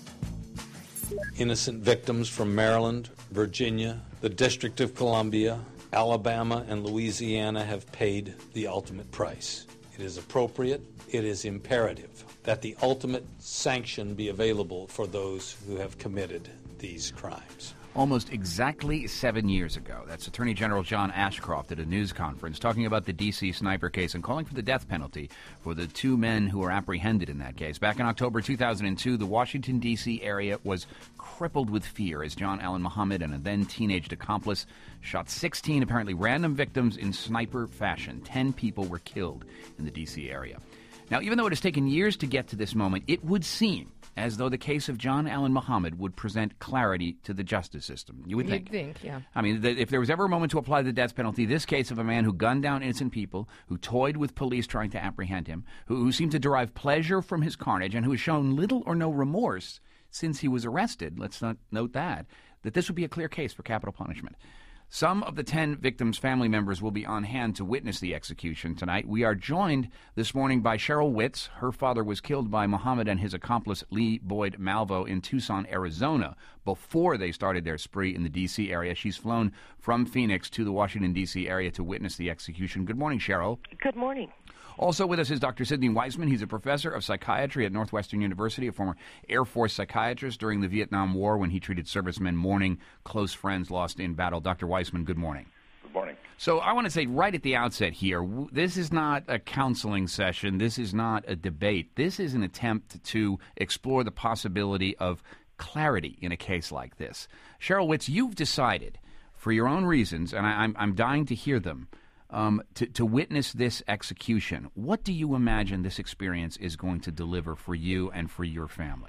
Innocent victims from Maryland, Virginia, the District of Columbia, Alabama, and Louisiana have paid the ultimate price. It is appropriate, it is imperative that the ultimate sanction be available for those who have committed these crimes. Almost exactly seven years ago, that's Attorney General John Ashcroft at a news conference talking about the D C sniper case and calling for the death penalty for the two men who were apprehended in that case. Back in October two thousand two, the Washington, D C area was crippled with fear as John Allen Muhammad and a then-teenaged accomplice shot sixteen apparently random victims in sniper fashion. Ten people were killed in the D C area. Now, even though it has taken years to get to this moment, it would seem as though the case of John Allen Muhammad would present clarity to the justice system. You would think. You'd think, yeah. I mean, th- if there was ever a moment to apply the death penalty, this case of a man who gunned down innocent people, who toyed with police trying to apprehend him, who, who seemed to derive pleasure from his carnage, and who has shown little or no remorse since he was arrested, let's not note that, that this would be a clear case for capital punishment. Some of the ten victims' family members will be on hand to witness the execution tonight. We are joined this morning by Cheryl Witz. Her father was killed by Muhammad and his accomplice Lee Boyd Malvo in Tucson, Arizona, before they started their spree in the D C area. She's flown from Phoenix to the Washington, D C area to witness the execution. Good morning, Cheryl. Good morning. Also with us is Doctor Sidney Weissman. He's a professor of psychiatry at Northwestern University, a former Air Force psychiatrist during the Vietnam War when he treated servicemen mourning close friends lost in battle. Doctor Weissman, good morning. Good morning. So I want to say right at the outset here, w- this is not a counseling session. This is not a debate. This is an attempt to explore the possibility of clarity in a case like this. Cheryl Witz, you've decided, for your own reasons, and I, I'm, I'm dying to hear them, Um, to, to witness this execution. What do you imagine this experience is going to deliver for you and for your family?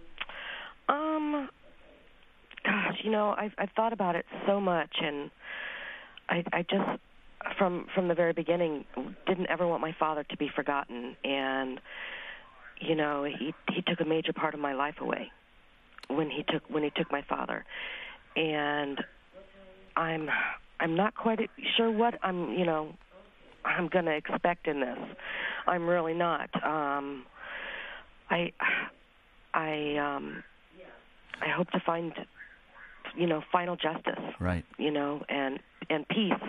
Um, gosh, you know, I've, I've thought about it so much, and I, I just, from from the very beginning, didn't ever want my father to be forgotten. And you know, he he took a major part of my life away when he took when he took my father, and I'm. I'm not quite sure what I'm, you know, I'm going to expect in this. I'm really not. Um, I, I, um, I hope to find, you know, final justice. Right. You know, and and peace.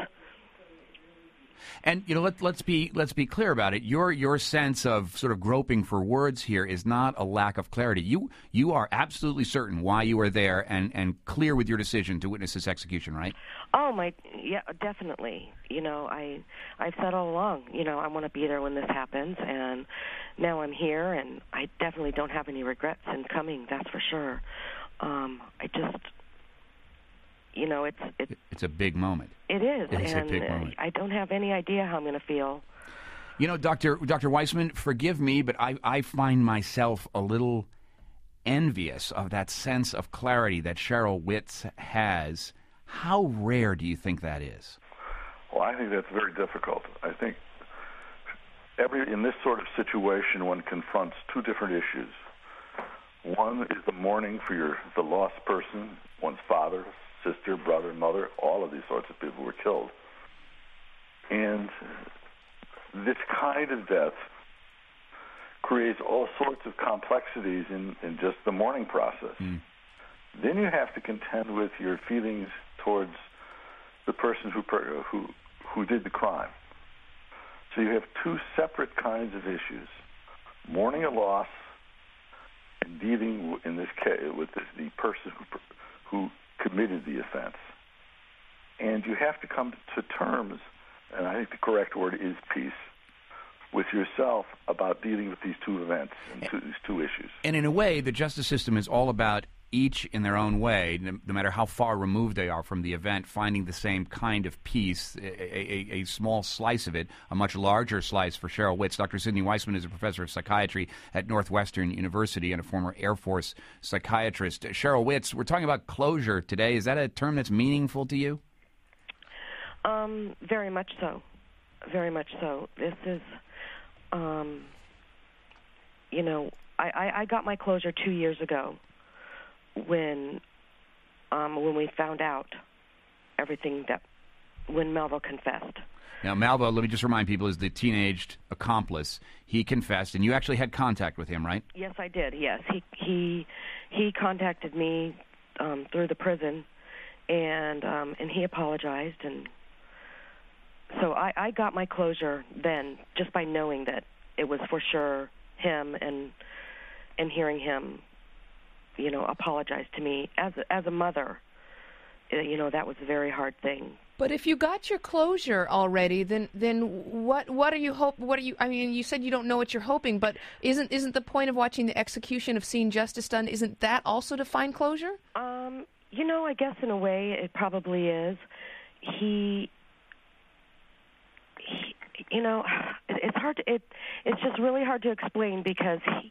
And you know, let, let's be let's be clear about it. Your your sense of sort of groping for words here is not a lack of clarity. You you are absolutely certain why you are there and, and clear with your decision to witness this execution, right? Oh my, yeah, definitely. You know, I I've said all along, you know, I want to be there when this happens, and now I'm here, and I definitely don't have any regrets in coming. That's for sure. Um, I just. You know, it's it's it's a big moment. It is, It is and a big moment. I don't have any idea how I'm going to feel. You know, Doctor Doctor Weissman, forgive me, but I I find myself a little envious of that sense of clarity that Cheryl Witz has. How rare do you think that is? Well, I think that's very difficult. I think every in this sort of situation, one confronts two different issues. One is the mourning for your the lost person, one's father, sister, brother, mother, all of these sorts of people were killed. And this kind of death creates all sorts of complexities in, in just the mourning process. Mm. Then you have to contend with your feelings towards the person who who who did the crime. So you have two separate kinds of issues: mourning a loss and dealing, in this case, with this, the person who who committed the offense. And you have to come to terms, and I think the correct word is peace, with yourself about dealing with these two events and two, these two issues. And in a way, the justice system is all about each in their own way, no, no matter how far removed they are from the event, finding the same kind of peace, a, a, a small slice of it, a much larger slice for Cheryl Witz. Doctor Sidney Weissman is a professor of psychiatry at Northwestern University and a former Air Force psychiatrist. Cheryl Witz, we're talking about closure today. Is that a term that's meaningful to you? Um, very much so. Very much so. This is, um, you know, I, I, I got my closure two years ago. When um, when we found out everything that when Melville confessed. Now, Melville, let me just remind people, is the teenaged accomplice. He confessed, and you actually had contact with him, right? Yes, I did. Yes, he he he contacted me um, through the prison, and um, and he apologized, and so I, I got my closure then just by knowing that it was for sure him, and and hearing him, you know, apologize to me. As a, as a mother, you know, that was a very hard thing. But if you got your closure already, then then what what are you hope? What are you? I mean, you said you don't know what you're hoping, but isn't isn't the point of watching the execution, of seeing justice done, isn't that also to find closure? Um, you know, I guess in a way it probably is. He, he you know, it, it's hard. To, it it's just really hard to explain because he.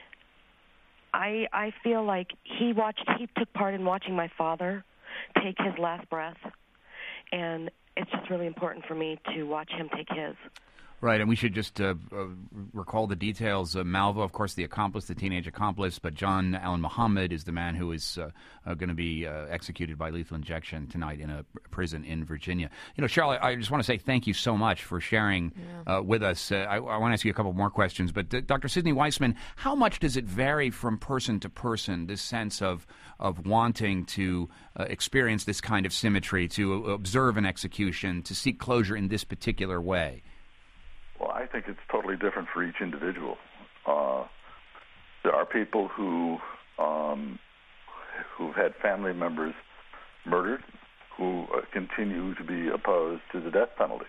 I I feel like he watched. He took part in watching my father take his last breath, and it's just really important for me to watch him take his. Right, and we should just uh, uh, recall the details. Uh, Malva, of course, the accomplice, the teenage accomplice, but John Allen Muhammad is the man who is uh, uh, going to be uh, executed by lethal injection tonight in a prison in Virginia. You know, Cheryl, I, I just want to say thank you so much for sharing yeah. uh, with us. Uh, I, I want to ask you a couple more questions, but uh, Doctor Sidney Weissman, how much does it vary from person to person, this sense of, of wanting to uh, experience this kind of symmetry, to observe an execution, to seek closure in this particular way? Well, I think it's totally different for each individual. Uh, there are people who um, who've had family members murdered who uh, continue to be opposed to the death penalty.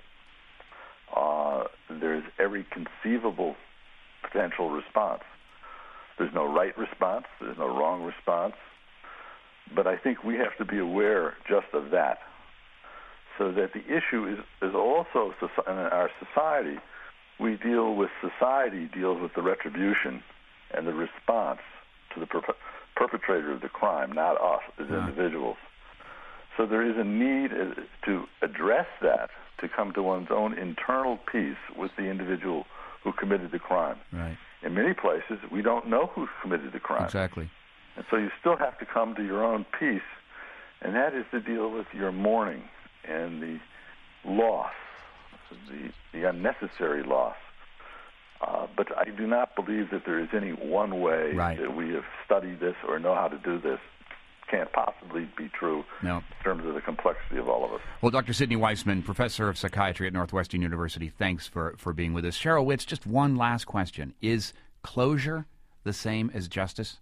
Uh, there's every conceivable potential response. There's no right response. There's no wrong response. But I think we have to be aware just of that, so that the issue is, is also in our society. We deal with society, deals with the retribution and the response to the per- perpetrator of the crime, not us as yeah. individuals. So there is a need to address that, to come to one's own internal peace with the individual who committed the crime. Right. In many places, we don't know who committed the crime. Exactly. And so you still have to come to your own peace, and that is to deal with your mourning and the loss, the, the unnecessary loss. Uh, but I do not believe that there is any one way right. that we have studied this or know how to do this. Can't possibly be true no. in terms of the complexity of all of us. Well, Doctor Sidney Weissman, professor of psychiatry at Northwestern University, thanks for, for being with us. Cheryl Witz, just one last question. Is closure the same as justice?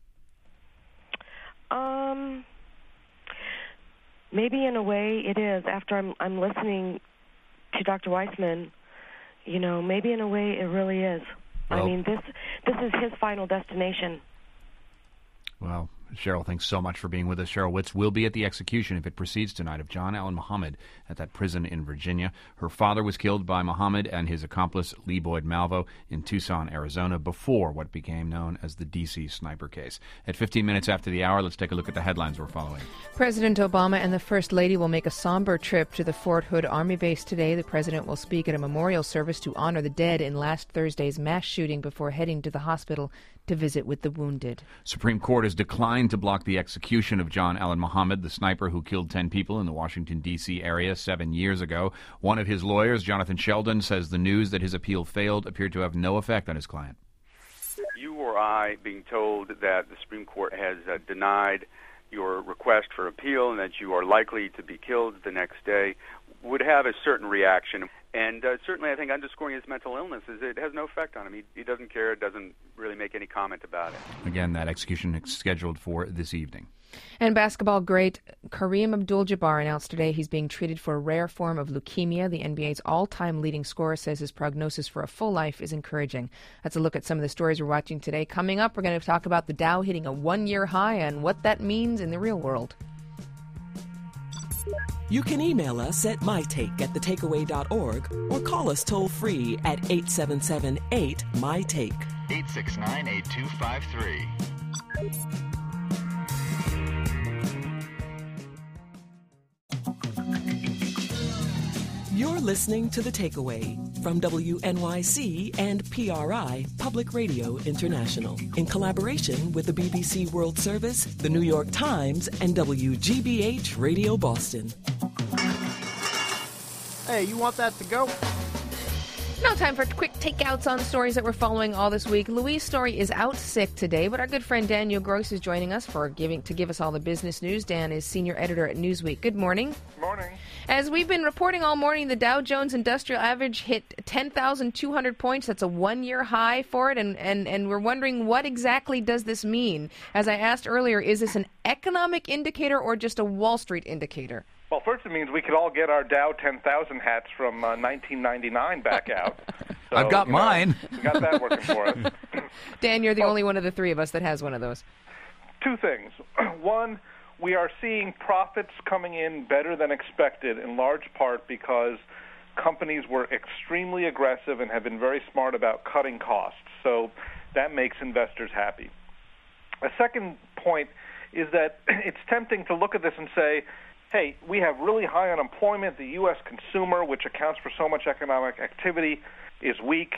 Um, maybe in a way it is. After I'm, I'm listening to Doctor Weissman, you know, maybe in a way it really is. Well, I mean, this this is his final destination. Well, Cheryl, thanks so much for being with us. Cheryl Witz will be at the execution, if it proceeds tonight, of John Allen Muhammad at that prison in Virginia. Her father was killed by Muhammad and his accomplice Lee Boyd Malvo in Tucson, Arizona, before what became known as the D C sniper case. At fifteen minutes after the hour, let's take a look at the headlines we're following. President Obama and the First Lady will make a somber trip to the Fort Hood Army base today. The president will speak at a memorial service to honor the dead in last Thursday's mass shooting before heading to the hospital to visit with the wounded. Supreme Court has declined to block the execution of John Allen Muhammad, the sniper who killed ten people in the Washington, D C area seven years ago. One of his lawyers, Jonathan Sheldon, says the news that his appeal failed appeared to have no effect on his client. You or I being told that the Supreme Court has uh, denied your request for appeal and that you are likely to be killed the next day would have a certain reaction. And uh, certainly I think underscoring his mental illness is it has no effect on him. He, he doesn't care, doesn't really make any comment about it. Again, that execution is scheduled for this evening. And basketball great Kareem Abdul-Jabbar announced today he's being treated for a rare form of leukemia. The N B A's all-time leading scorer says his prognosis for a full life is encouraging. That's a look at some of the stories we're watching today. Coming up, we're going to talk about the Dow hitting a one-year high and what that means in the real world. You can email us at mytake at the takeaway dot org or call us toll-free at eight seven seven eight M Y take. eight six nine, eight two five three. You're listening to The Takeaway from W N Y C and P R I Public Radio International in collaboration with the B B C World Service, the New York Times, and W G B H Radio Boston. Hey, you want that to go? Now time for quick takeouts on stories that we're following all this week. Louise Story is out sick today, but our good friend Daniel Gross is joining us for giving to give us all the business news. Dan is senior editor at Newsweek. Good morning. Morning. As we've been reporting all morning, the Dow Jones Industrial Average hit ten thousand two hundred points. That's a one-year high for it, and, and, and we're wondering what exactly does this mean? As I asked earlier, is this an economic indicator or just a Wall Street indicator? Well, first it means we could all get our Dow ten thousand hats from uh, nineteen ninety-nine back out. So, I've got you know, mine. We got that working for us. Dan, you're the well, only one of the three of us that has one of those. Two things. One, we are seeing profits coming in better than expected, in large part because companies were extremely aggressive and have been very smart about cutting costs. So that makes investors happy. A second point is that it's tempting to look at this and say, hey, we have really high unemployment. The U S consumer, which accounts for so much economic activity, is weak.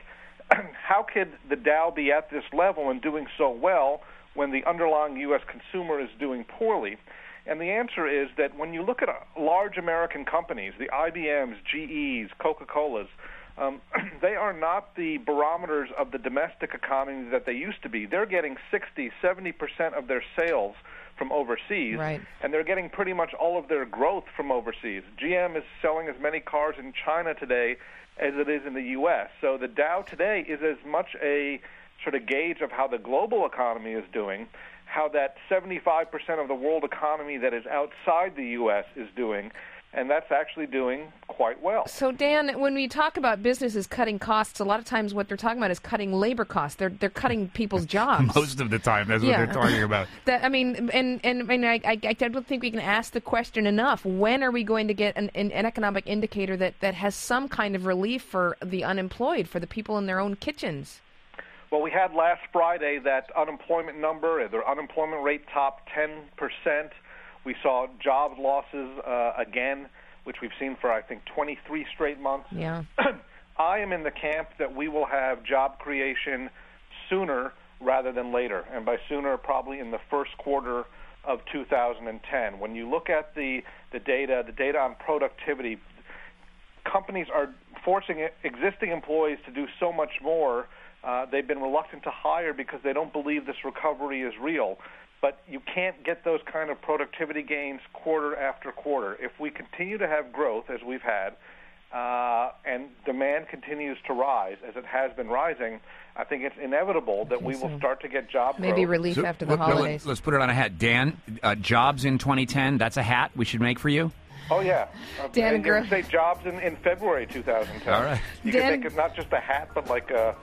How could the Dow be at this level and doing so well when the underlying U S consumer is doing poorly? And the answer is that when you look at large American companies, the I B Ms, G Es, Coca-Colas, um, they are not the barometers of the domestic economy that they used to be. They're getting sixty, seventy percent of their sales from overseas, right. And they're getting pretty much all of their growth from overseas. G M is selling as many cars in China today as it is in the U S. So the Dow today is as much a sort of gauge of how the global economy is doing, how that seventy-five percent of the world economy that is outside the U S is doing, and that's actually doing quite well. So, Dan, when we talk about businesses cutting costs, a lot of times what they're talking about is cutting labor costs. They're they're cutting people's jobs. Most of the time, that's yeah. what they're talking about. That, I mean, and and, and I, I, I don't think we can ask the question enough. When are we going to get an, an, an economic indicator that, that has some kind of relief for the unemployed, for the people in their own kitchens? Well, we had last Friday that unemployment number. The unemployment rate topped ten percent. We saw jobs losses uh, again, which we've seen for, I think, twenty-three straight months. Yeah. I am in the camp that we will have job creation sooner rather than later, and by sooner, probably in the first quarter of two thousand ten. When you look at the, the data, the data on productivity, companies are forcing existing employees to do so much more. Uh, they've been reluctant to hire because they don't believe this recovery is real. But you can't get those kind of productivity gains quarter after quarter. If we continue to have growth, as we've had, uh, and demand continues to rise, as it has been rising, I think it's inevitable that we will start to get job growth. Maybe relief so, after the let, holidays. Let's put it on a hat. Dan, uh, jobs in twenty ten, that's a hat we should make for you? Oh, yeah. Uh, Dan and you can say jobs in, in February two thousand ten. All right. You Dan, can make it not just a hat, but like a...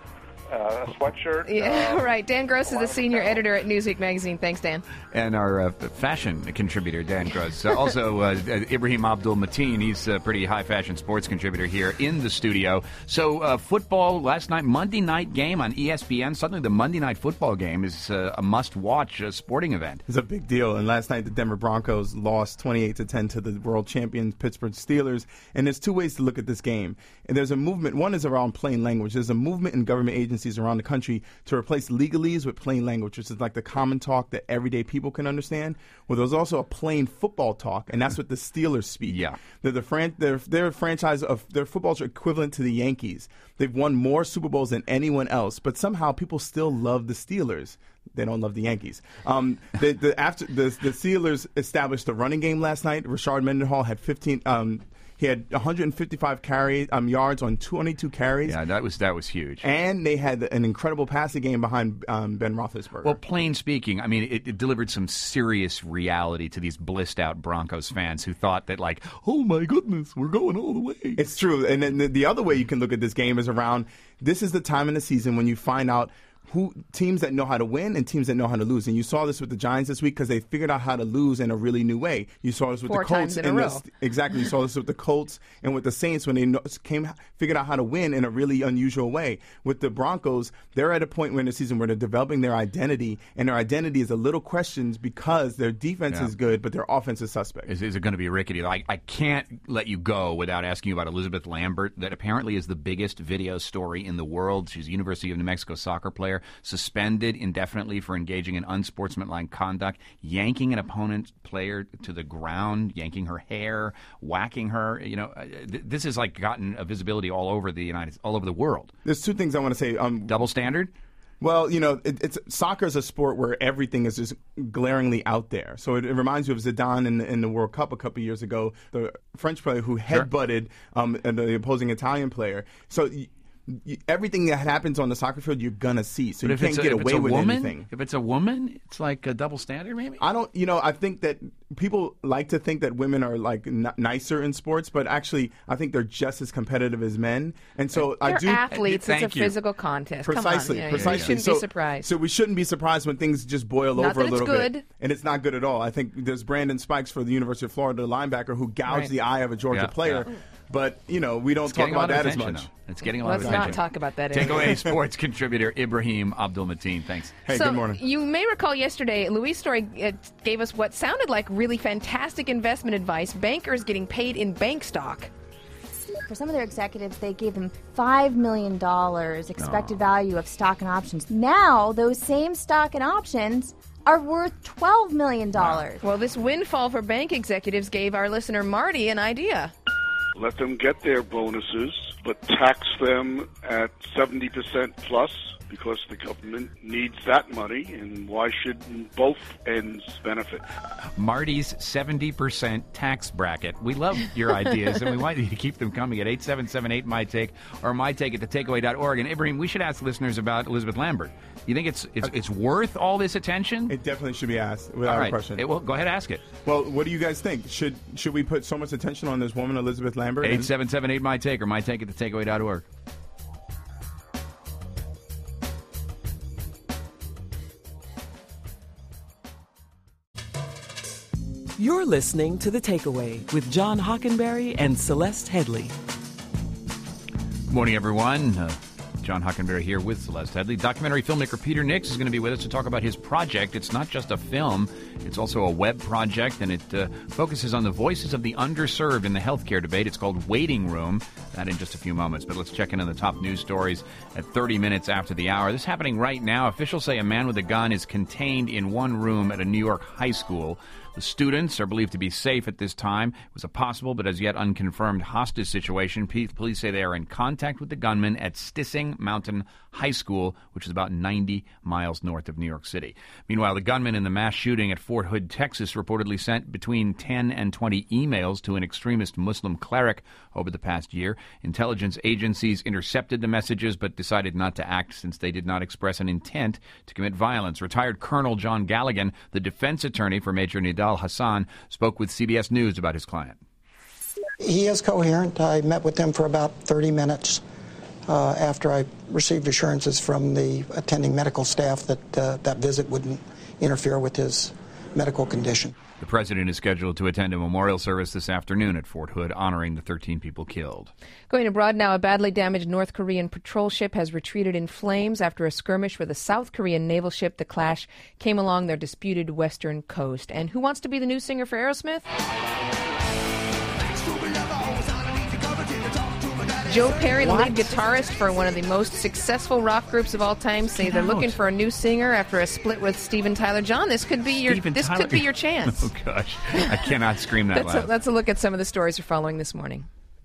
uh, a sweatshirt. Yeah, um, right. Dan Gross is the senior editor at Newsweek magazine. Thanks, Dan. And our uh, fashion contributor, Dan Gross. Uh, also, uh, Ibrahim Abdul Mateen, he's a pretty high fashion sports contributor here in the studio. So, uh, football last night, Monday night game on E S P N. Suddenly, the Monday night football game is uh, a must-watch uh, sporting event. It's a big deal. And last night, the Denver Broncos lost twenty-eight to ten to the world champions Pittsburgh Steelers. And there's two ways to look at this game. And there's a movement. One is around plain language. There's a movement in government agencies around the country to replace legalese with plain language, which is like the common talk that everyday people can understand. Well, there's also a plain football talk, and that's what the Steelers speak. Yeah. They're the fran- they're, they're a franchise of their footballs are equivalent to the Yankees. They've won more Super Bowls than anyone else, but somehow people still love the Steelers. They don't love the Yankees. Um, the, the, after the, the Steelers established the running game last night. Rashard Mendenhall had fifteen. Um, He had one hundred fifty-five carry, um, yards on twenty-two carries. Yeah, that was that was huge. And they had an incredible passing game behind um, Ben Roethlisberger. Well, plain speaking, I mean, it, it delivered some serious reality to these blissed-out Broncos fans who thought that, like, oh, my goodness, we're going all the way. It's true. And then the, the other way you can look at this game is around this is the time in the season when you find out who teams that know how to win and teams that know how to lose. And you saw this with the Giants this week because they figured out how to lose in a really new way. You saw this with Four the Colts. times in a and row. the, exactly. You saw this with the Colts and with the Saints when they know, came figured out how to win in a really unusual way. With the Broncos, they're at a point in the season where they're developing their identity, and their identity is a little questioned because their defense Yeah. is good, but their offense is suspect. Is, is it going to be rickety? I, I can't let you go without asking you about Elizabeth Lambert, that apparently is the biggest video story in the world. She's a University of New Mexico soccer player, suspended indefinitely for engaging in unsportsmanlike conduct, yanking an opponent player to the ground, yanking her hair, whacking her. You know, uh, th- this has like gotten a visibility all over the United, all over the world. There's two things I want to say. Um, Double standard? Well, you know, it, it's soccer is a sport where everything is just glaringly out there. So it, it reminds you of Zidane in, in the World Cup a couple years ago, the French player who headbutted um, the opposing Italian player. So y- y- everything that happens on the soccer field, you're gonna see. So But you if can't it's a, get if away it's a with woman, anything. If it's a woman, it's like a double standard, maybe? I don't, you know, I think that people like to think that women are like n- nicer in sports, but actually, I think they're just as competitive as men. And so They're I do. athletes. Thank it's a you. physical contest. Precisely, Come on. You know, precisely. You shouldn't so, be surprised. So we shouldn't be surprised when things just boil Not over that a little it's good. bit. And it's not good at all. I think there's Brandon Spikes for the University of Florida linebacker who gouged Right. the eye of a Georgia Yeah, player. yeah. But, you know, we don't It's talk getting a lot about of that as attention, much. though. It's getting a lot Let's of not attention. talk about that Take anymore. away sports contributor Ibrahim Abdul Mateen. Thanks. Hey, so good morning. You may recall yesterday, Louise Story uh, gave us what sounded like really fantastic investment advice. Bankers getting paid in bank stock. For some of their executives, they gave them five million dollars expected value of stock and options. Now, those same stock and options are worth twelve million dollars. Well, this windfall for bank executives gave our listener Marty an idea. Let them get their bonuses, but tax them at seventy percent plus, because the government needs that money, and why shouldn't both ends benefit? Marty's seventy percent tax bracket. We love your ideas, and we want you to keep them coming at eight seven seven eight my take or my take at the takeaway dot org. And Ibrahim, we should ask listeners about Elizabeth Lambert. You think it's it's, it's worth all this attention? It definitely should be asked without all right. a question. It, well, go ahead, ask it. Well, what do you guys think? Should should we put so much attention on this woman, Elizabeth Lambert? eight seven seven eight my take or my take at the takeaway dot org. You're listening to The Takeaway with John Hockenberry and Celeste Headley. Good morning, everyone. Uh, John Hockenberry here with Celeste Headley. Documentary filmmaker Peter Nix is going to be with us to talk about his project. It's not just a film, it's also a web project, and it uh, focuses on the voices of the underserved in the healthcare debate. It's called Waiting Room. That in just a few moments. But let's check in on the top news stories at thirty minutes after the hour. This is happening right now. Officials say a man with a gun is contained in one room at a New York high school. The students are believed to be safe at this time. It was a possible but as yet unconfirmed hostage situation. Police say they are in contact with the gunman at Stissing Mountain High School, which is about ninety miles north of New York City. Meanwhile, the gunman in the mass shooting at Fort Hood, Texas, reportedly sent between ten and twenty emails to an extremist Muslim cleric over the past year. Intelligence agencies intercepted the messages but decided not to act since they did not express an intent to commit violence. Retired Colonel John Galligan, the defense attorney for Major Nidal Hassan, spoke with C B S News about his client. He is coherent. I met with him for about thirty minutes. uh, after I received assurances from the attending medical staff that uh, that visit wouldn't interfere with his medical condition. The president is scheduled to attend a memorial service this afternoon at Fort Hood, honoring the thirteen people killed. Going abroad now, a badly damaged North Korean patrol ship has retreated in flames after a skirmish with a South Korean naval ship. The clash came along their disputed western coast. And who wants to be the new singer for Aerosmith? Joe Perry, the lead guitarist for one of the most successful rock groups of all time, say they're looking for a new singer after a split with Steven Tyler. John, this could be your Steven this Tyler. could be your chance. Oh gosh, I cannot scream that that's loud. A, that's a look at some of the stories we're following this morning.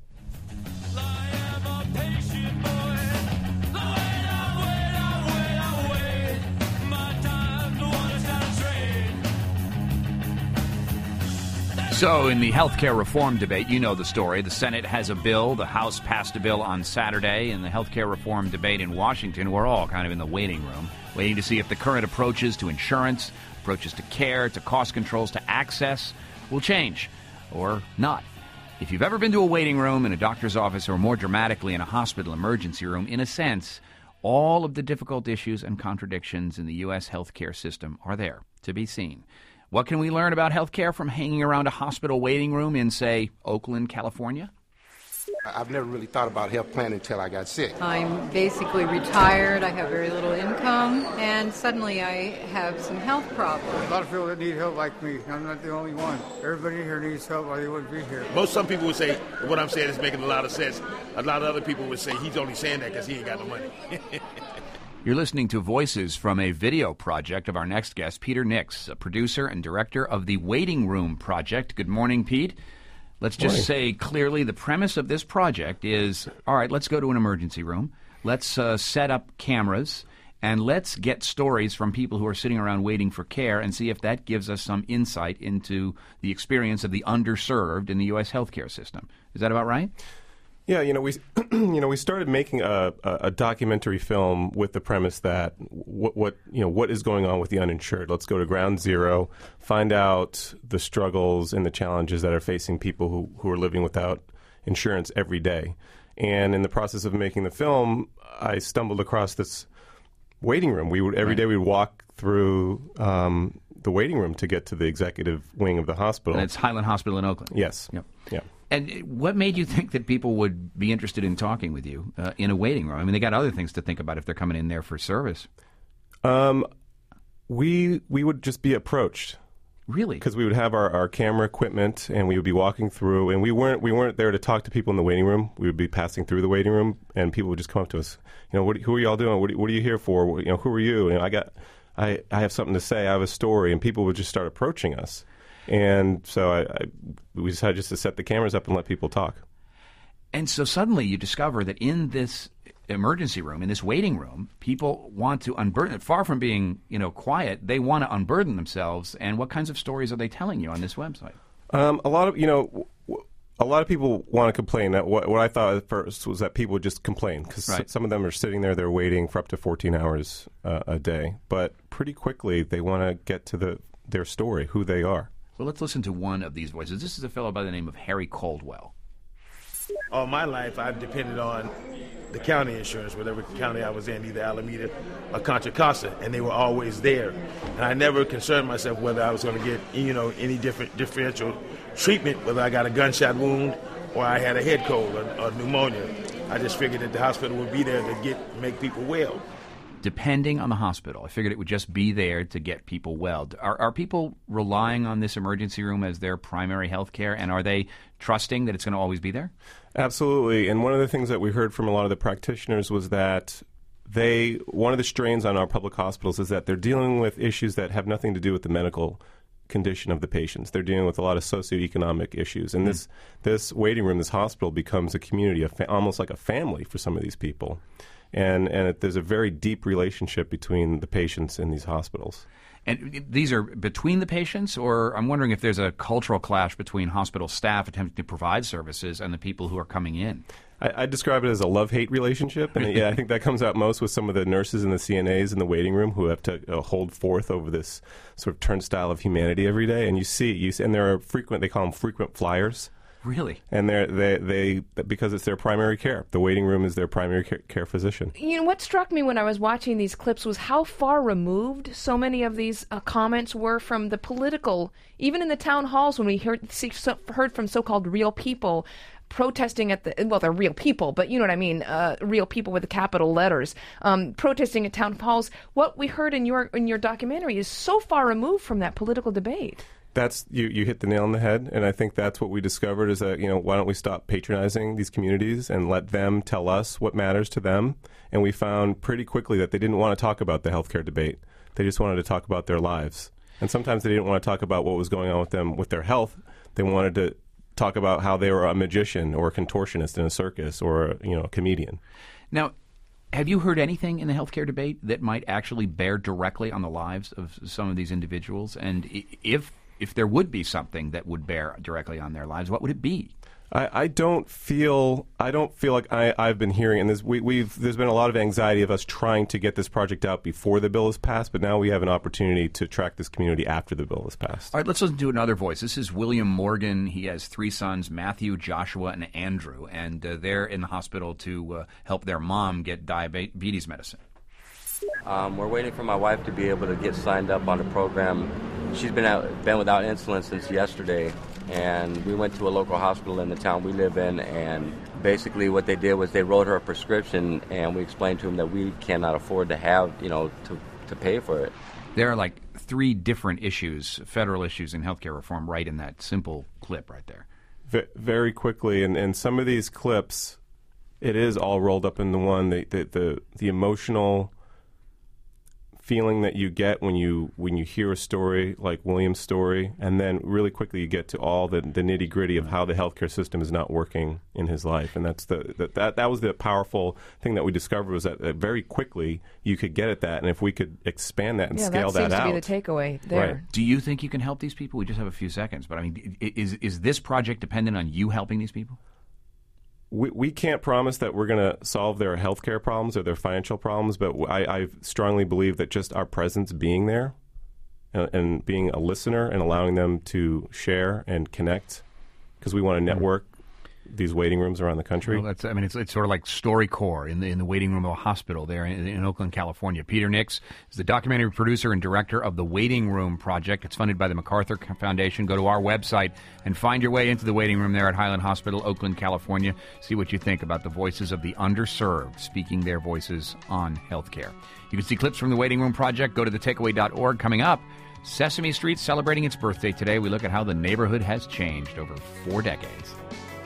So, in the health care reform debate, you know the story. The Senate has a bill. The House passed a bill on Saturday. In the health care reform debate in Washington, we're all kind of in the waiting room, waiting to see if the current approaches to insurance, approaches to care, to cost controls, to access will change or not. If you've ever been to a waiting room in a doctor's office or more dramatically in a hospital emergency room, in a sense, all of the difficult issues and contradictions in the U S healthcare system are there to be seen. What can we learn about healthcare from hanging around a hospital waiting room in, say, Oakland, California? I've never really thought about health planning until I got sick. I'm basically retired. I have very little income, and suddenly I have some health problems. A lot of people that need help like me. I'm not the only one. Everybody here needs help or they wouldn't be here. Most some people would say what I'm saying is making a lot of sense. A lot of other people would say he's only saying that because he ain't got no money. You're listening to voices from a video project of our next guest, Peter Nix, a producer and director of the Waiting Room Project. Good morning, Pete. Let's just Morning. say clearly the premise of this project is, all right, let's go to an emergency room. Let's uh, set up cameras, and let's get stories from people who are sitting around waiting for care and see if that gives us some insight into the experience of the underserved in the U S healthcare system. Is that about right? Yeah, you know, we you know we started making a, a, a documentary film with the premise that what, what you know what is going on with the uninsured. Let's go to ground zero, find out the struggles and the challenges that are facing people who, who are living without insurance every day. And in the process of making the film, I stumbled across this waiting room. We would every Right. day we'd walk through um, the waiting room to get to the executive wing of the hospital. And it's Highland Hospital in Oakland. Yes. Yep. Yeah. And what made you think that people would be interested in talking with you uh, in a waiting room? I mean, they got other things to think about if they're coming in there for service. Um, we we would just be approached. Really? Because we would have our, our camera equipment, and we would be walking through, and we weren't we weren't there to talk to people in the waiting room. We would be passing through the waiting room, and people would just come up to us. You know, what, who are y'all doing? What, what are you here for? You know, who are you? You know, I got, I, I have something to say. I have a story, and people would just start approaching us. And so I, I we decided just to set the cameras up and let people talk. And so suddenly you discover that in this emergency room, in this waiting room, people want to unburden, far from being, you know, quiet, they want to unburden themselves. And what kinds of stories are they telling you on this website? Um, a lot of, you know, w- a lot of people want to complain. That what, what I thought at first was that people would just complain because Right. s- some of them are sitting there, they're waiting for up to fourteen hours uh, a day. But pretty quickly they want to get to the their story, who they are. Well, let's listen to one of these voices. This is a fellow by the name of Harry Caldwell. All my life, I've depended on the county insurance, whatever county I was in, either Alameda or Contra Costa, and they were always there. And I never concerned myself whether I was going to get, you know, any different differential treatment, whether I got a gunshot wound or I had a head cold or, or pneumonia. I just figured that the hospital would be there to get make people well. Depending on the hospital. I figured it would just be there to get people well. Are, are people relying on this emergency room as their primary health care, and are they trusting that it's going to always be there? Absolutely. And one of the things that we heard from a lot of the practitioners was that they, one of the strains on our public hospitals is that they're dealing with issues that have nothing to do with the medical condition of the patients. They're dealing with a lot of socioeconomic issues. And mm. this, this waiting room, this hospital becomes a community, a fa- almost like a family for some of these people. And, and it, there's a very deep relationship between the patients in these hospitals. And these are between the patients, or I'm wondering if there's a cultural clash between hospital staff attempting to provide services and the people who are coming in. I, I describe it as a love-hate relationship, and yeah, I think that comes out most with some of the nurses and the C N As in the waiting room who have to uh, hold forth over this sort of turnstile of humanity every day. And you see, you see, and there are frequent, they call them frequent flyers. Really? And they're, they they because it's their primary care. The waiting room is their primary care, care physician. You know, what struck me when I was watching these clips was how far removed so many of these uh, comments were from the political, even in the town halls when we heard, see, so, heard from so-called real people protesting at the, well, they're real people, but you know what I mean, uh, real people with the capital letters, um, protesting at town halls. What we heard in your in your documentary is so far removed from that political debate. That's you, you hit the nail on the head, and I think that's what we discovered is that, you know, why don't we stop patronizing these communities and let them tell us what matters to them? And we found pretty quickly that they didn't want to talk about the healthcare debate. They just wanted to talk about their lives. And sometimes they didn't want to talk about what was going on with them with their health. They wanted to talk about how they were a magician or a contortionist in a circus or, you know, a comedian. Now, have you heard anything in the healthcare debate that might actually bear directly on the lives of some of these individuals? And if if there would be something that would bear directly on their lives, what would it be? I, I don't feel I don't feel like I, I've been hearing, and this, we, we've there's been a lot of anxiety of us trying to get this project out before the bill is passed, but now we have an opportunity to track this community after the bill is passed. All right, let's listen to another voice. This is William Morgan. He has three sons, Matthew, Joshua, and Andrew, and uh, they're in the hospital to uh, help their mom get diabetes medicine. Um, we're waiting for my wife to be able to get signed up on a program. She's been out, been without insulin since yesterday. And we went to a local hospital in the town we live in, and basically what they did was they wrote her a prescription, and we explained to them that we cannot afford to have, you know, to, to pay for it. There are like three different issues, federal issues in healthcare reform, right in that simple clip right there. V- very quickly, and, and some of these clips, it is all rolled up into one. The, the, the, the emotional feeling that you get when you when you hear a story like William's story, and then really quickly you get to all the, the nitty gritty of how the healthcare system is not working in his life, and that's the, the that that was the powerful thing that we discovered was that, that very quickly you could get at that, and if we could expand that and yeah, scale that, that out. seems to be the takeaway there. Right. Do you think you can help these people? We just have a few seconds, but I mean, is is this project dependent on you helping these people? We, we can't promise that we're going to solve their healthcare problems or their financial problems, but I, I strongly believe that just our presence being there and, and being a listener and allowing them to share and connect, because we want to network these waiting rooms around the country. Well, that's, I mean, it's it's sort of like StoryCorps in the in the waiting room of a hospital there in, in Oakland, California. Peter Nix is the documentary producer and director of the Waiting Room Project. It's funded by the MacArthur Foundation. Go to our website and find your way into the waiting room there at Highland Hospital, Oakland, California. See what you think about the voices of the underserved, speaking their voices on healthcare. You can see clips from the Waiting Room Project. Go to the takeaway dot org. Coming up, Sesame Street celebrating its birthday today. We look at how the neighborhood has changed over four decades.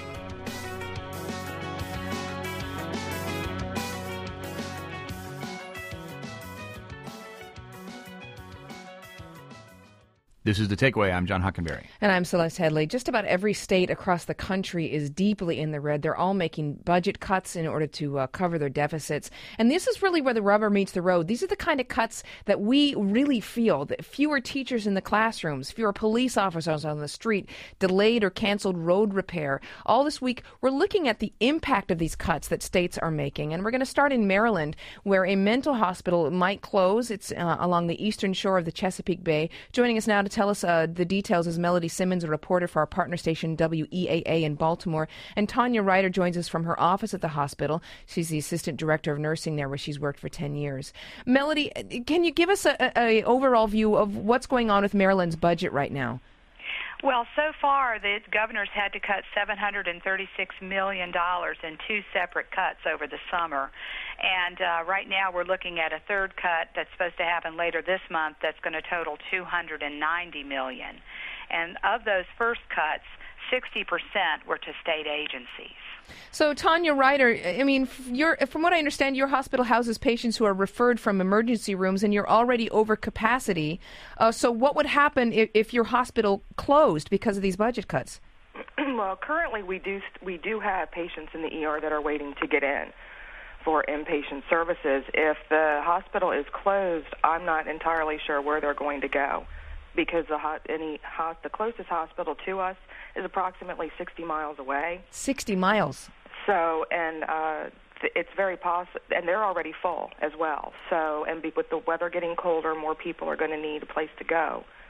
This is The Takeaway. I'm John Hockenberry. And I'm Celeste Headley. Just about every state across the country is deeply in the red. They're all making budget cuts in order to uh, cover their deficits. And this is really where the rubber meets the road. These are the kind of cuts that we really feel. That fewer teachers in the classrooms, fewer police officers on the street, delayed or canceled road repair. All this week, we're looking at the impact of these cuts that states are making. And we're going to start in Maryland, where a mental hospital might close. It's uh, along the eastern shore of the Chesapeake Bay. Joining us now to tell us uh, the details is Melody Simmons, a reporter for our partner station W E A A in Baltimore. And Tanya Ryder joins us from her office at the hospital. She's the assistant director of nursing there, where she's worked for ten years. Melody, can you give us a, a, a overall view of what's going on with Maryland's budget right now? Well, so far, the governor's had to cut seven hundred thirty-six million dollars in two separate cuts over the summer. And uh, right now we're looking at a third cut that's supposed to happen later this month that's going to total two hundred ninety million dollars. And of those first cuts, sixty percent were to state agencies. So, Tanya Ryder, I mean, you're, from what I understand, your hospital houses patients who are referred from emergency rooms, and you're already over capacity. Uh, so what would happen if, if your hospital closed because of these budget cuts? Well, currently we do we do have patients in the E R that are waiting to get in for inpatient services. If the hospital is closed, I'm not entirely sure where they're going to go, because the ho- any ho- the closest hospital to us is approximately sixty miles away. sixty miles. So, and uh, th- it's very possible, and they're already full as well. So, and be- with the weather getting colder, more people are going to need a place to go.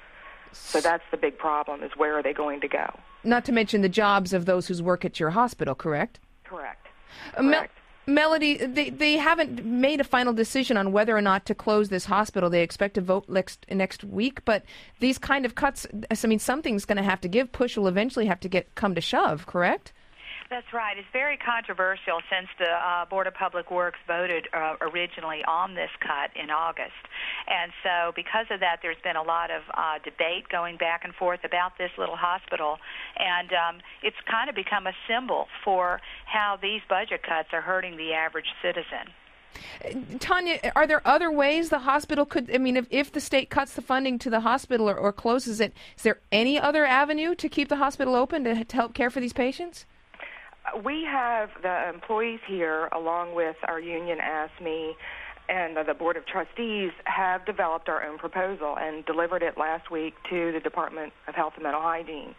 So that's the big problem, is where are they going to go? Not to mention the jobs of those who work at your hospital, correct? Correct. Uh, Mel- Melody, they, they haven't made a final decision on whether or not to close this hospital. They expect to vote next, next week, but these kind of cuts, I mean, something's going to have to give. Push will eventually have to get come to shove, correct? That's right. It's very controversial since the uh, Board of Public Works voted uh, originally on this cut in August. And so because of that, there's been a lot of uh, debate going back and forth about this little hospital. And um, it's kind of become a symbol for how these budget cuts are hurting the average citizen. Tanya, are there other ways the hospital could, I mean, if, if the state cuts the funding to the hospital or, or closes it, is there any other avenue to keep the hospital open to, to help care for these patients? We have the employees here, along with our union, A S M E, and the Board of Trustees, have developed our own proposal and delivered it last week to the Department of Health and Mental Hygiene.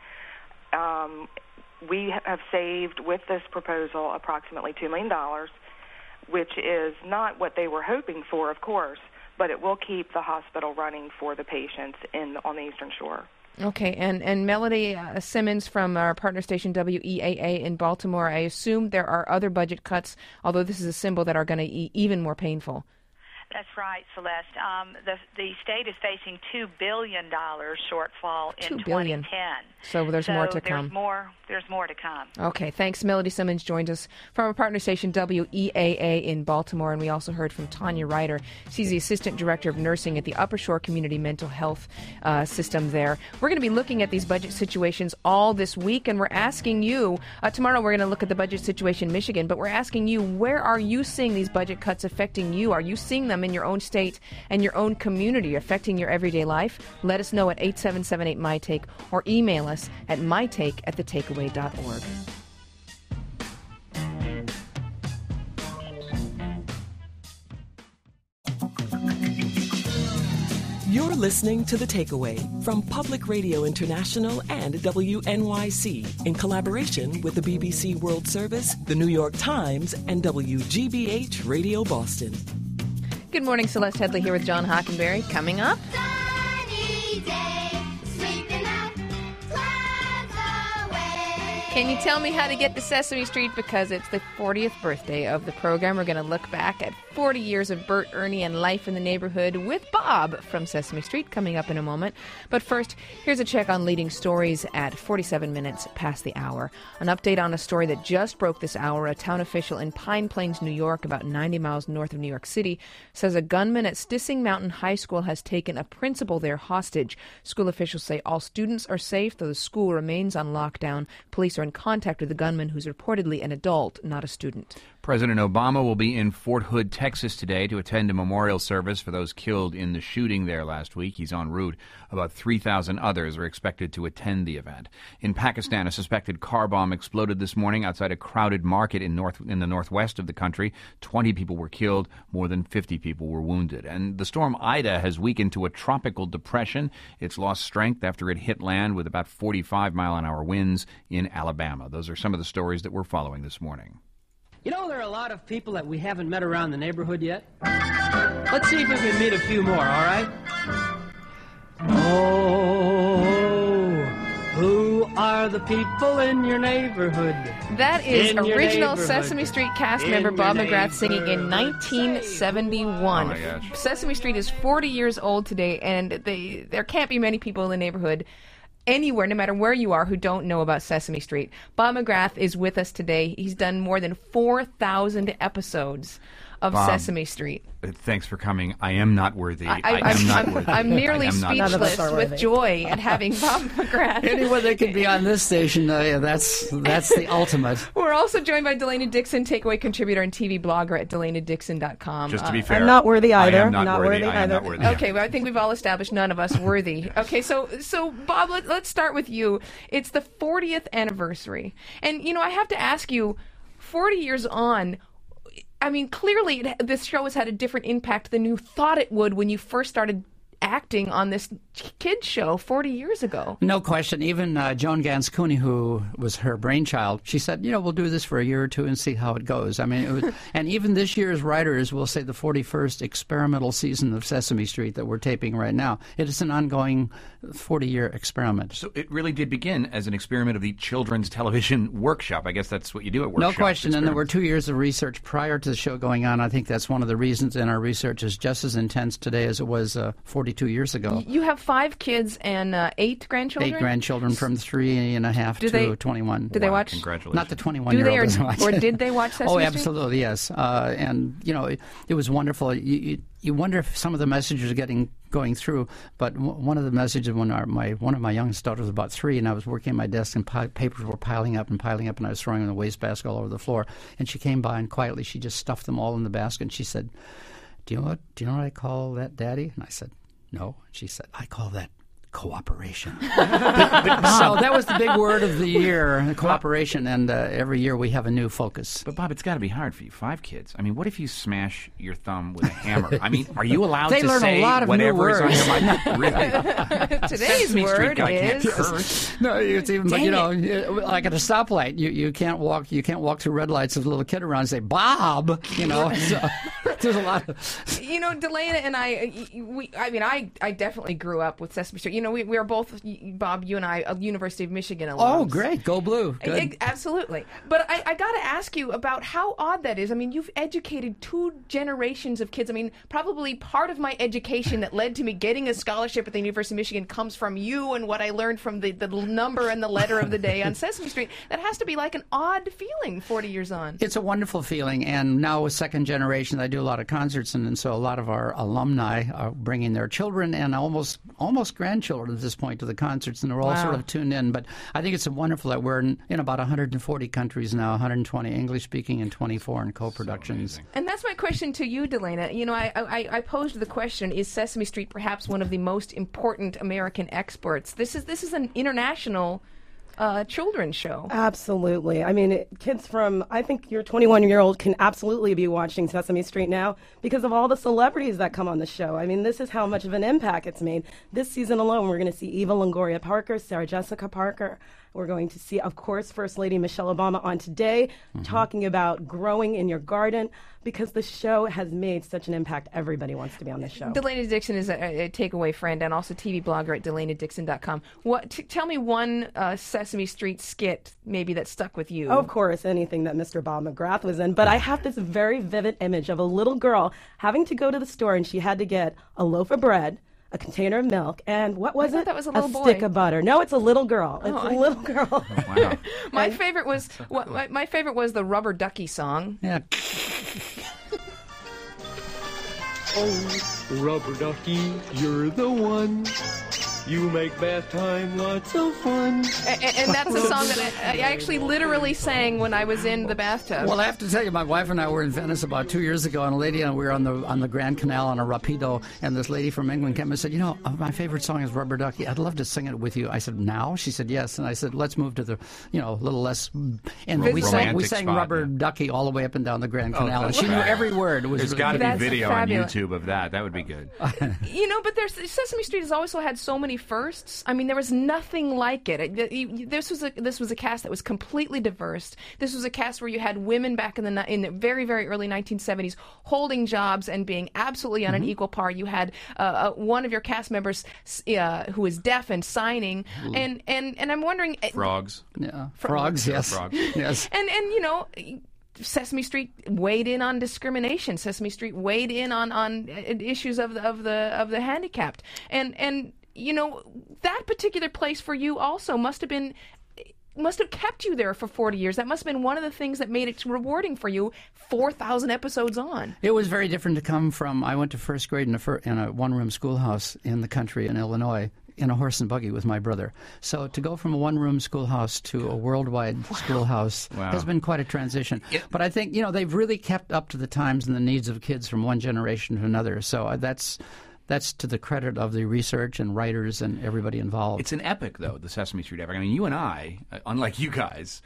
Um, we have saved, with this proposal, approximately two million dollars, which is not what they were hoping for, of course, but it will keep the hospital running for the patients in on the Eastern Shore. Okay, and, and Melody uh, Simmons from our partner station W E A A in Baltimore, I assume there are other budget cuts, although this is a symbol, that are going to be even more painful. That's right, Celeste. Um, the the state is facing two billion dollars shortfall in Two billion. twenty ten. So there's so more to there's come. More, there's more to come. Okay, thanks. Melody Simmons joined us from our partner station W E A A in Baltimore, and we also heard from Tanya Ryder. She's the Assistant Director of Nursing at the Upper Shore Community Mental Health uh, System there. We're going to be looking at these budget situations all this week, and we're asking you, uh, tomorrow we're going to look at the budget situation in Michigan, but we're asking you, where are you seeing these budget cuts affecting you? Are you seeing them in your own state and your own community, affecting your everyday life? Let us know at eight seven seven eight, M Y Take or email us at mytake at the takeaway dot org. You're listening to The Takeaway from Public Radio International and W N Y C in collaboration with the B B C World Service, the New York Times, and W G B H Radio Boston. Good morning, Celeste Headley here with John Hockenberry. Coming up, can you tell me how to get to Sesame Street? Because it's the fortieth birthday of the program. We're going to look back at forty years of Bert, Ernie, and life in the neighborhood with Bob from Sesame Street, coming up in a moment. But first, here's a check on leading stories at forty-seven minutes past the hour. An update on a story that just broke this hour. A town official in Pine Plains, New York, about ninety miles north of New York City, says a gunman at Stissing Mountain High School has taken a principal there hostage. School officials say all students are safe, though the school remains on lockdown. Police are in contact with the gunman, who's reportedly an adult, not a student. President Obama will be in Fort Hood, Texas today to attend a memorial service for those killed in the shooting there last week. He's en route. About three thousand others are expected to attend the event. In Pakistan, a suspected car bomb exploded this morning outside a crowded market in north in the northwest of the country. twenty people were killed. More than fifty people were wounded. And the storm Ida has weakened to a tropical depression. It's lost strength after it hit land with about forty-five mile an hour winds in Alabama. Those are some of the stories that we're following this morning. You know, there are a lot of people that we haven't met around the neighborhood yet. Let's see if we can meet a few more, all right? Oh, who are the people in your neighborhood? That is In your original neighborhood. Sesame Street cast In member your Bob McGrath singing in neighborhood. nineteen seventy-one. Oh, my gosh. Sesame Street is forty years old today, and they, there can't be many people in the neighborhood anywhere, no matter where you are, who don't know about Sesame Street. Bob McGrath is with us today. He's done more than four thousand episodes of Bob, Sesame Street. Uh, Thanks for coming. I am not worthy. I, I, am I'm, not I'm, worthy. I'm nearly I am not speechless worthy. with joy at having Bob McGrath. Anyone that can be on this station, uh, yeah, that's that's the ultimate. We're also joined by Delaney Dixon, takeaway contributor and T V blogger at delaney dixon dot com. Just to be Uh, fair, I'm not worthy I either. am not, Not worthy. worthy I am either. not worthy. Okay, well, I think we've all established none of us worthy. Okay, so so Bob, let, let's start with you. It's the fortieth anniversary, and you know I have to ask you, forty years on. I mean, clearly it, this show has had a different impact than you thought it would when you first started acting on this kids show forty years ago. No question. Even uh, Joan Gans Cooney, who was her brainchild, she said, you know, we'll do this for a year or two and see how it goes. I mean, it was, and even this year's writers will say the forty-first experimental season of Sesame Street that we're taping right now, it is an ongoing forty-year experiment. So it really did begin as an experiment of the Children's Television Workshop. I guess that's what you do at workshops. No question. And there were two years of research prior to the show going on. I think that's one of the reasons, and our research is just as intense today as it was uh, forty-two years ago. You have five kids and uh, eight grandchildren? Eight grandchildren from three and a half do to they, twenty-one. Do they wow, watch? Congratulations. Not the twenty-one-year-old doesn't watch. Or did they watch Sesame Oh, Street? absolutely, yes. Uh, and, you know, it, it was wonderful. You, you, you wonder if some of the messages are getting going through, but w- one of the messages when our, my one of my youngest daughters was about three, and I was working at my desk, and pi- papers were piling up and piling up, and I was throwing them in the wastebasket all over the floor, and she came by, and quietly she just stuffed them all in the basket, and she said, do you know what, do you know what I call that, Daddy? And I said, no. And she said, I call that cooperation. So that was the big word of the year, cooperation, and uh, every year we have a new focus. But Bob, it's got to be hard for you. Five kids. I mean, what if you smash your thumb with a hammer? I mean, are you allowed they to learn say a lot of whatever new is words. on your mind? Really? Today's Sesame word Street guy is can't curse. No, it's even, Dang you know, like at a stoplight, you, you can't walk you can't walk through red lights with a little kid around and say Bob. You know, so, there's a lot of. You know, Delana and I, we, I mean, I, I definitely grew up with Sesame Street. You know, we, we are both, Bob, you and I, a University of Michigan alums. Oh, great. Go Blue. Good. I, absolutely. But I, I got to ask you about how odd that is. I mean, you've educated two generations of kids. I mean, probably part of my education that led to me getting a scholarship at the University of Michigan comes from you and what I learned from the, the number and the letter of the day on Sesame Street. That has to be like an odd feeling forty years on. It's a wonderful feeling. And now with second generation, I do a lot of concerts, and, and so a lot of our alumni are bringing their children and almost almost grandchildren at this point to the concerts, and they're all Wow. sort of tuned in. But I think it's wonderful that we're in, in about one hundred forty countries now, one hundred twenty English-speaking and twenty-four in co-productions. So And that's my question to you, Delana. You know, I, I, I posed the question: is Sesame Street perhaps one of the most important American exports? This is this is an international uh, children's show. Absolutely. I mean, it, kids from, I think your twenty-one-year-old can absolutely be watching Sesame Street now because of all the celebrities that come on the show. I mean, this is how much of an impact it's made. This season alone, we're going to see Eva Longoria Parker, Sarah Jessica Parker. We're going to see, of course, First Lady Michelle Obama on Today, mm-hmm. talking about growing in your garden, because the show has made such an impact. Everybody wants to be on this show. Delana Dixon is a, a takeaway friend and also T V blogger at delana dixon dot com. What? T- tell me one uh, Sesame Street skit maybe that stuck with you. Of course, anything that Mister Bob McGrath was in. But I have this very vivid image of a little girl having to go to the store, and she had to get a loaf of bread, a container of milk, and what was I thought it? that was a little boy. stick of butter. No, it's a little girl. It's Oh, a I- little girl. Oh, wow. my favorite was what, my, my favorite was the Rubber Ducky song. Yeah. Oh, Rubber Ducky, you're the one. You make bath time lots of fun. And, and that's a song that I, I actually literally sang when I was in the bathtub. Well, I have to tell you, my wife and I were in Venice about two years ago, and a lady, and we were on the on the Grand Canal on a Rapido, and this lady from England came and said, you know, uh, my favorite song is Rubber Ducky. I'd love to sing it with you. I said, now? She said, yes. And I said, let's move to the, you know, a little less. And we sang, we sang spot, Rubber yeah. Ducky all the way up and down the Grand Oh, Canal, and that's she knew fab. every word. It was There's really got to be good. video fabulous. on YouTube of that. That would be good. You know, but there's Sesame Street has also had so many firsts. I mean, there was nothing like it. It- it- This was a this was a cast that was completely diverse. This was a cast where you had women back in the ni- in the very very early nineteen seventies holding jobs and being absolutely on an equal par. You had uh, uh, one of your cast members uh, who was deaf and signing, and and and I'm wondering. uh, Frogs. Yeah. Fro- Frogs, yes. Frogs. Yes. And and you know, Sesame Street weighed in on discrimination. Sesame Street weighed in on on issues of the of the of the handicapped. And and you know, that particular place for you also must have been must have kept you there for forty years. That must have been one of the things that made it rewarding for you four thousand episodes on. It was very different to come from, I went to first grade in a, fir- in a one-room schoolhouse in the country in Illinois, in a horse and buggy with my brother. So to go from a one-room schoolhouse to a worldwide wow. schoolhouse Wow. has been quite a transition. It, but I think, you know, they've really kept up to the times and the needs of kids from one generation to another. So uh, that's that's to the credit of the research and writers and everybody involved. It's an epic, though, the Sesame Street epic. I mean, you and I, uh, unlike you guys,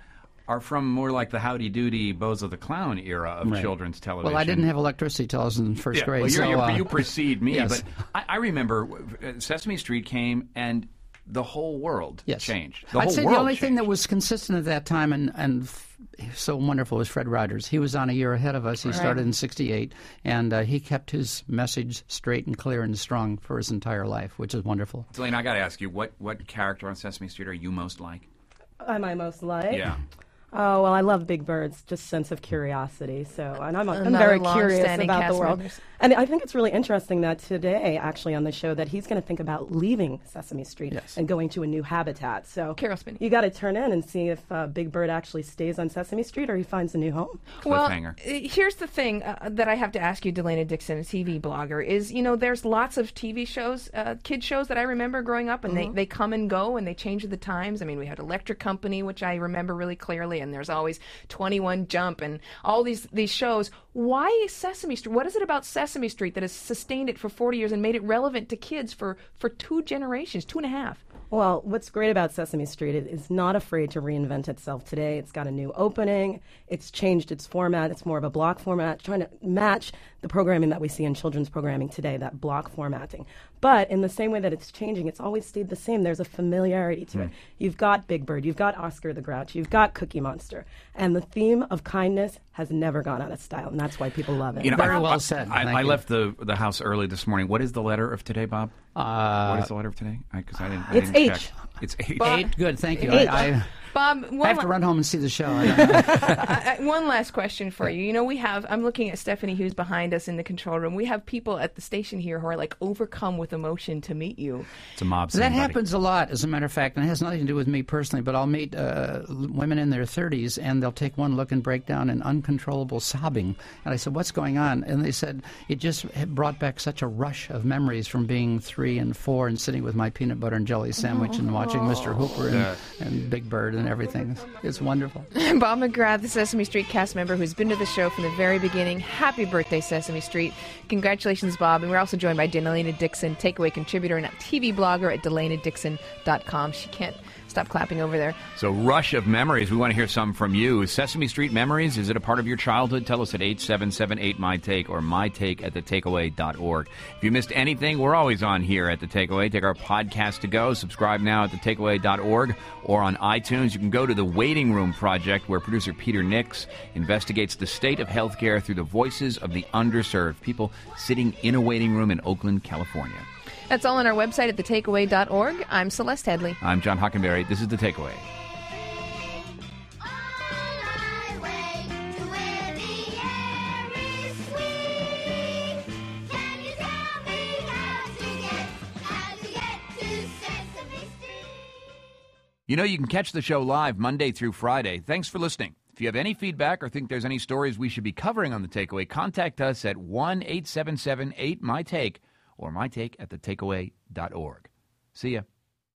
are from more like the Howdy Doody Bozo the Clown era of Right. children's television. Well, I didn't have electricity till I was in first yeah, grade. Well, you're, so, you're, uh, you precede me, yes. but I, I remember uh, Sesame Street came and the whole world Yes. changed. The I'd whole say world the only changed. thing that was consistent at that time and, and f- so wonderful was Fred Rogers. He was on a year ahead of us. He Right. started in sixty-eight, and uh, he kept his message straight and clear and strong for his entire life, which is wonderful. Delane, I got to ask you, what, what character on Sesame Street are you most like? Am I most like? Yeah. Oh, well, I love Big Bird's just sense of curiosity. So, and I'm, I'm Another very curious long-standing about cast the world. members. And I think it's really interesting that today, actually, on the show, that he's going to think about leaving Sesame Street Yes. and going to a new habitat. So, Carol Spinney. you got to turn in and see if uh, Big Bird actually stays on Sesame Street or he finds a new home. Well, uh, here's the thing uh, that I have to ask you, Delana Dixon, a T V blogger, is, you know, there's lots of T V shows, uh, kid shows that I remember growing up, and Mhm. they, they come and go, and they change with the times. I mean, we had Electric Company, which I remember really clearly, and there's always twenty-one Jump and all these, these shows. Why Sesame Street? What is it about Sesame Street that has sustained it for forty years and made it relevant to kids for, for two generations, two and a half? Well, what's great about Sesame Street is it's not afraid to reinvent itself today. It's got a new opening. It's changed its format. It's more of a block format, trying to match the programming that we see in children's programming today, that block formatting. But in the same way that it's changing, it's always stayed the same. There's a familiarity to Mm. it. You've got Big Bird. You've got Oscar the Grouch. You've got Cookie Monster. And the theme of kindness has never gone out of style, and that's why people love it. You know, I, I, I left the the house early this morning. What is the letter of today, Bob? Uh, what is the letter of today? Because I, didn't. I It's didn't H. check. It's H. Eight, good, thank you. Eight. I, I, Bob, I one have to la- run home and see the show. I don't know. I, I, one last question for you. You know, we have, I'm looking at Stephanie who's behind us in the control room. We have people at the station here who are like overcome with emotion to meet you. It's a mob scene, That buddy. happens a lot, as a matter of fact, and it has nothing to do with me personally, but I'll meet uh, women in their thirties, and they'll take one look and break down in uncontrollable sobbing. And I said, what's going on? And they said, it just had brought back such a rush of memories from being three and four and sitting with my peanut butter and jelly sandwich and watching Mister Hooper and, Yeah. and Big Bird and everything. It's, it's wonderful. Bob McGrath, the Sesame Street cast member who's been to the show from the very beginning. Happy birthday, Sesame Street. Congratulations, Bob. And we're also joined by Delana Dixon, takeaway contributor and T V blogger at delana dixon dot com. She can't stop clapping over there. So, rush of memories. We want to hear some from you. Sesame Street memories, is it a part of your childhood? Tell us at eight seven seven eight my take or my take at the takeaway dot org. If you missed anything, we're always on here at The Takeaway. Take our podcast to go. Subscribe now at the takeaway dot org or on iTunes. You can go to the Waiting Room Project, where producer Peter Nix investigates the state of healthcare through the voices of the underserved, people sitting in a waiting room in Oakland, California. That's all on our website at the takeaway dot org. I'm Celeste Headley. I'm John Hockenberry. This is The Takeaway. You know, you can catch the show live Monday through Friday. Thanks for listening. If you have any feedback or think there's any stories we should be covering on The Takeaway, contact us at one eight seven seven eight my take or my take at the takeaway dot org. See ya.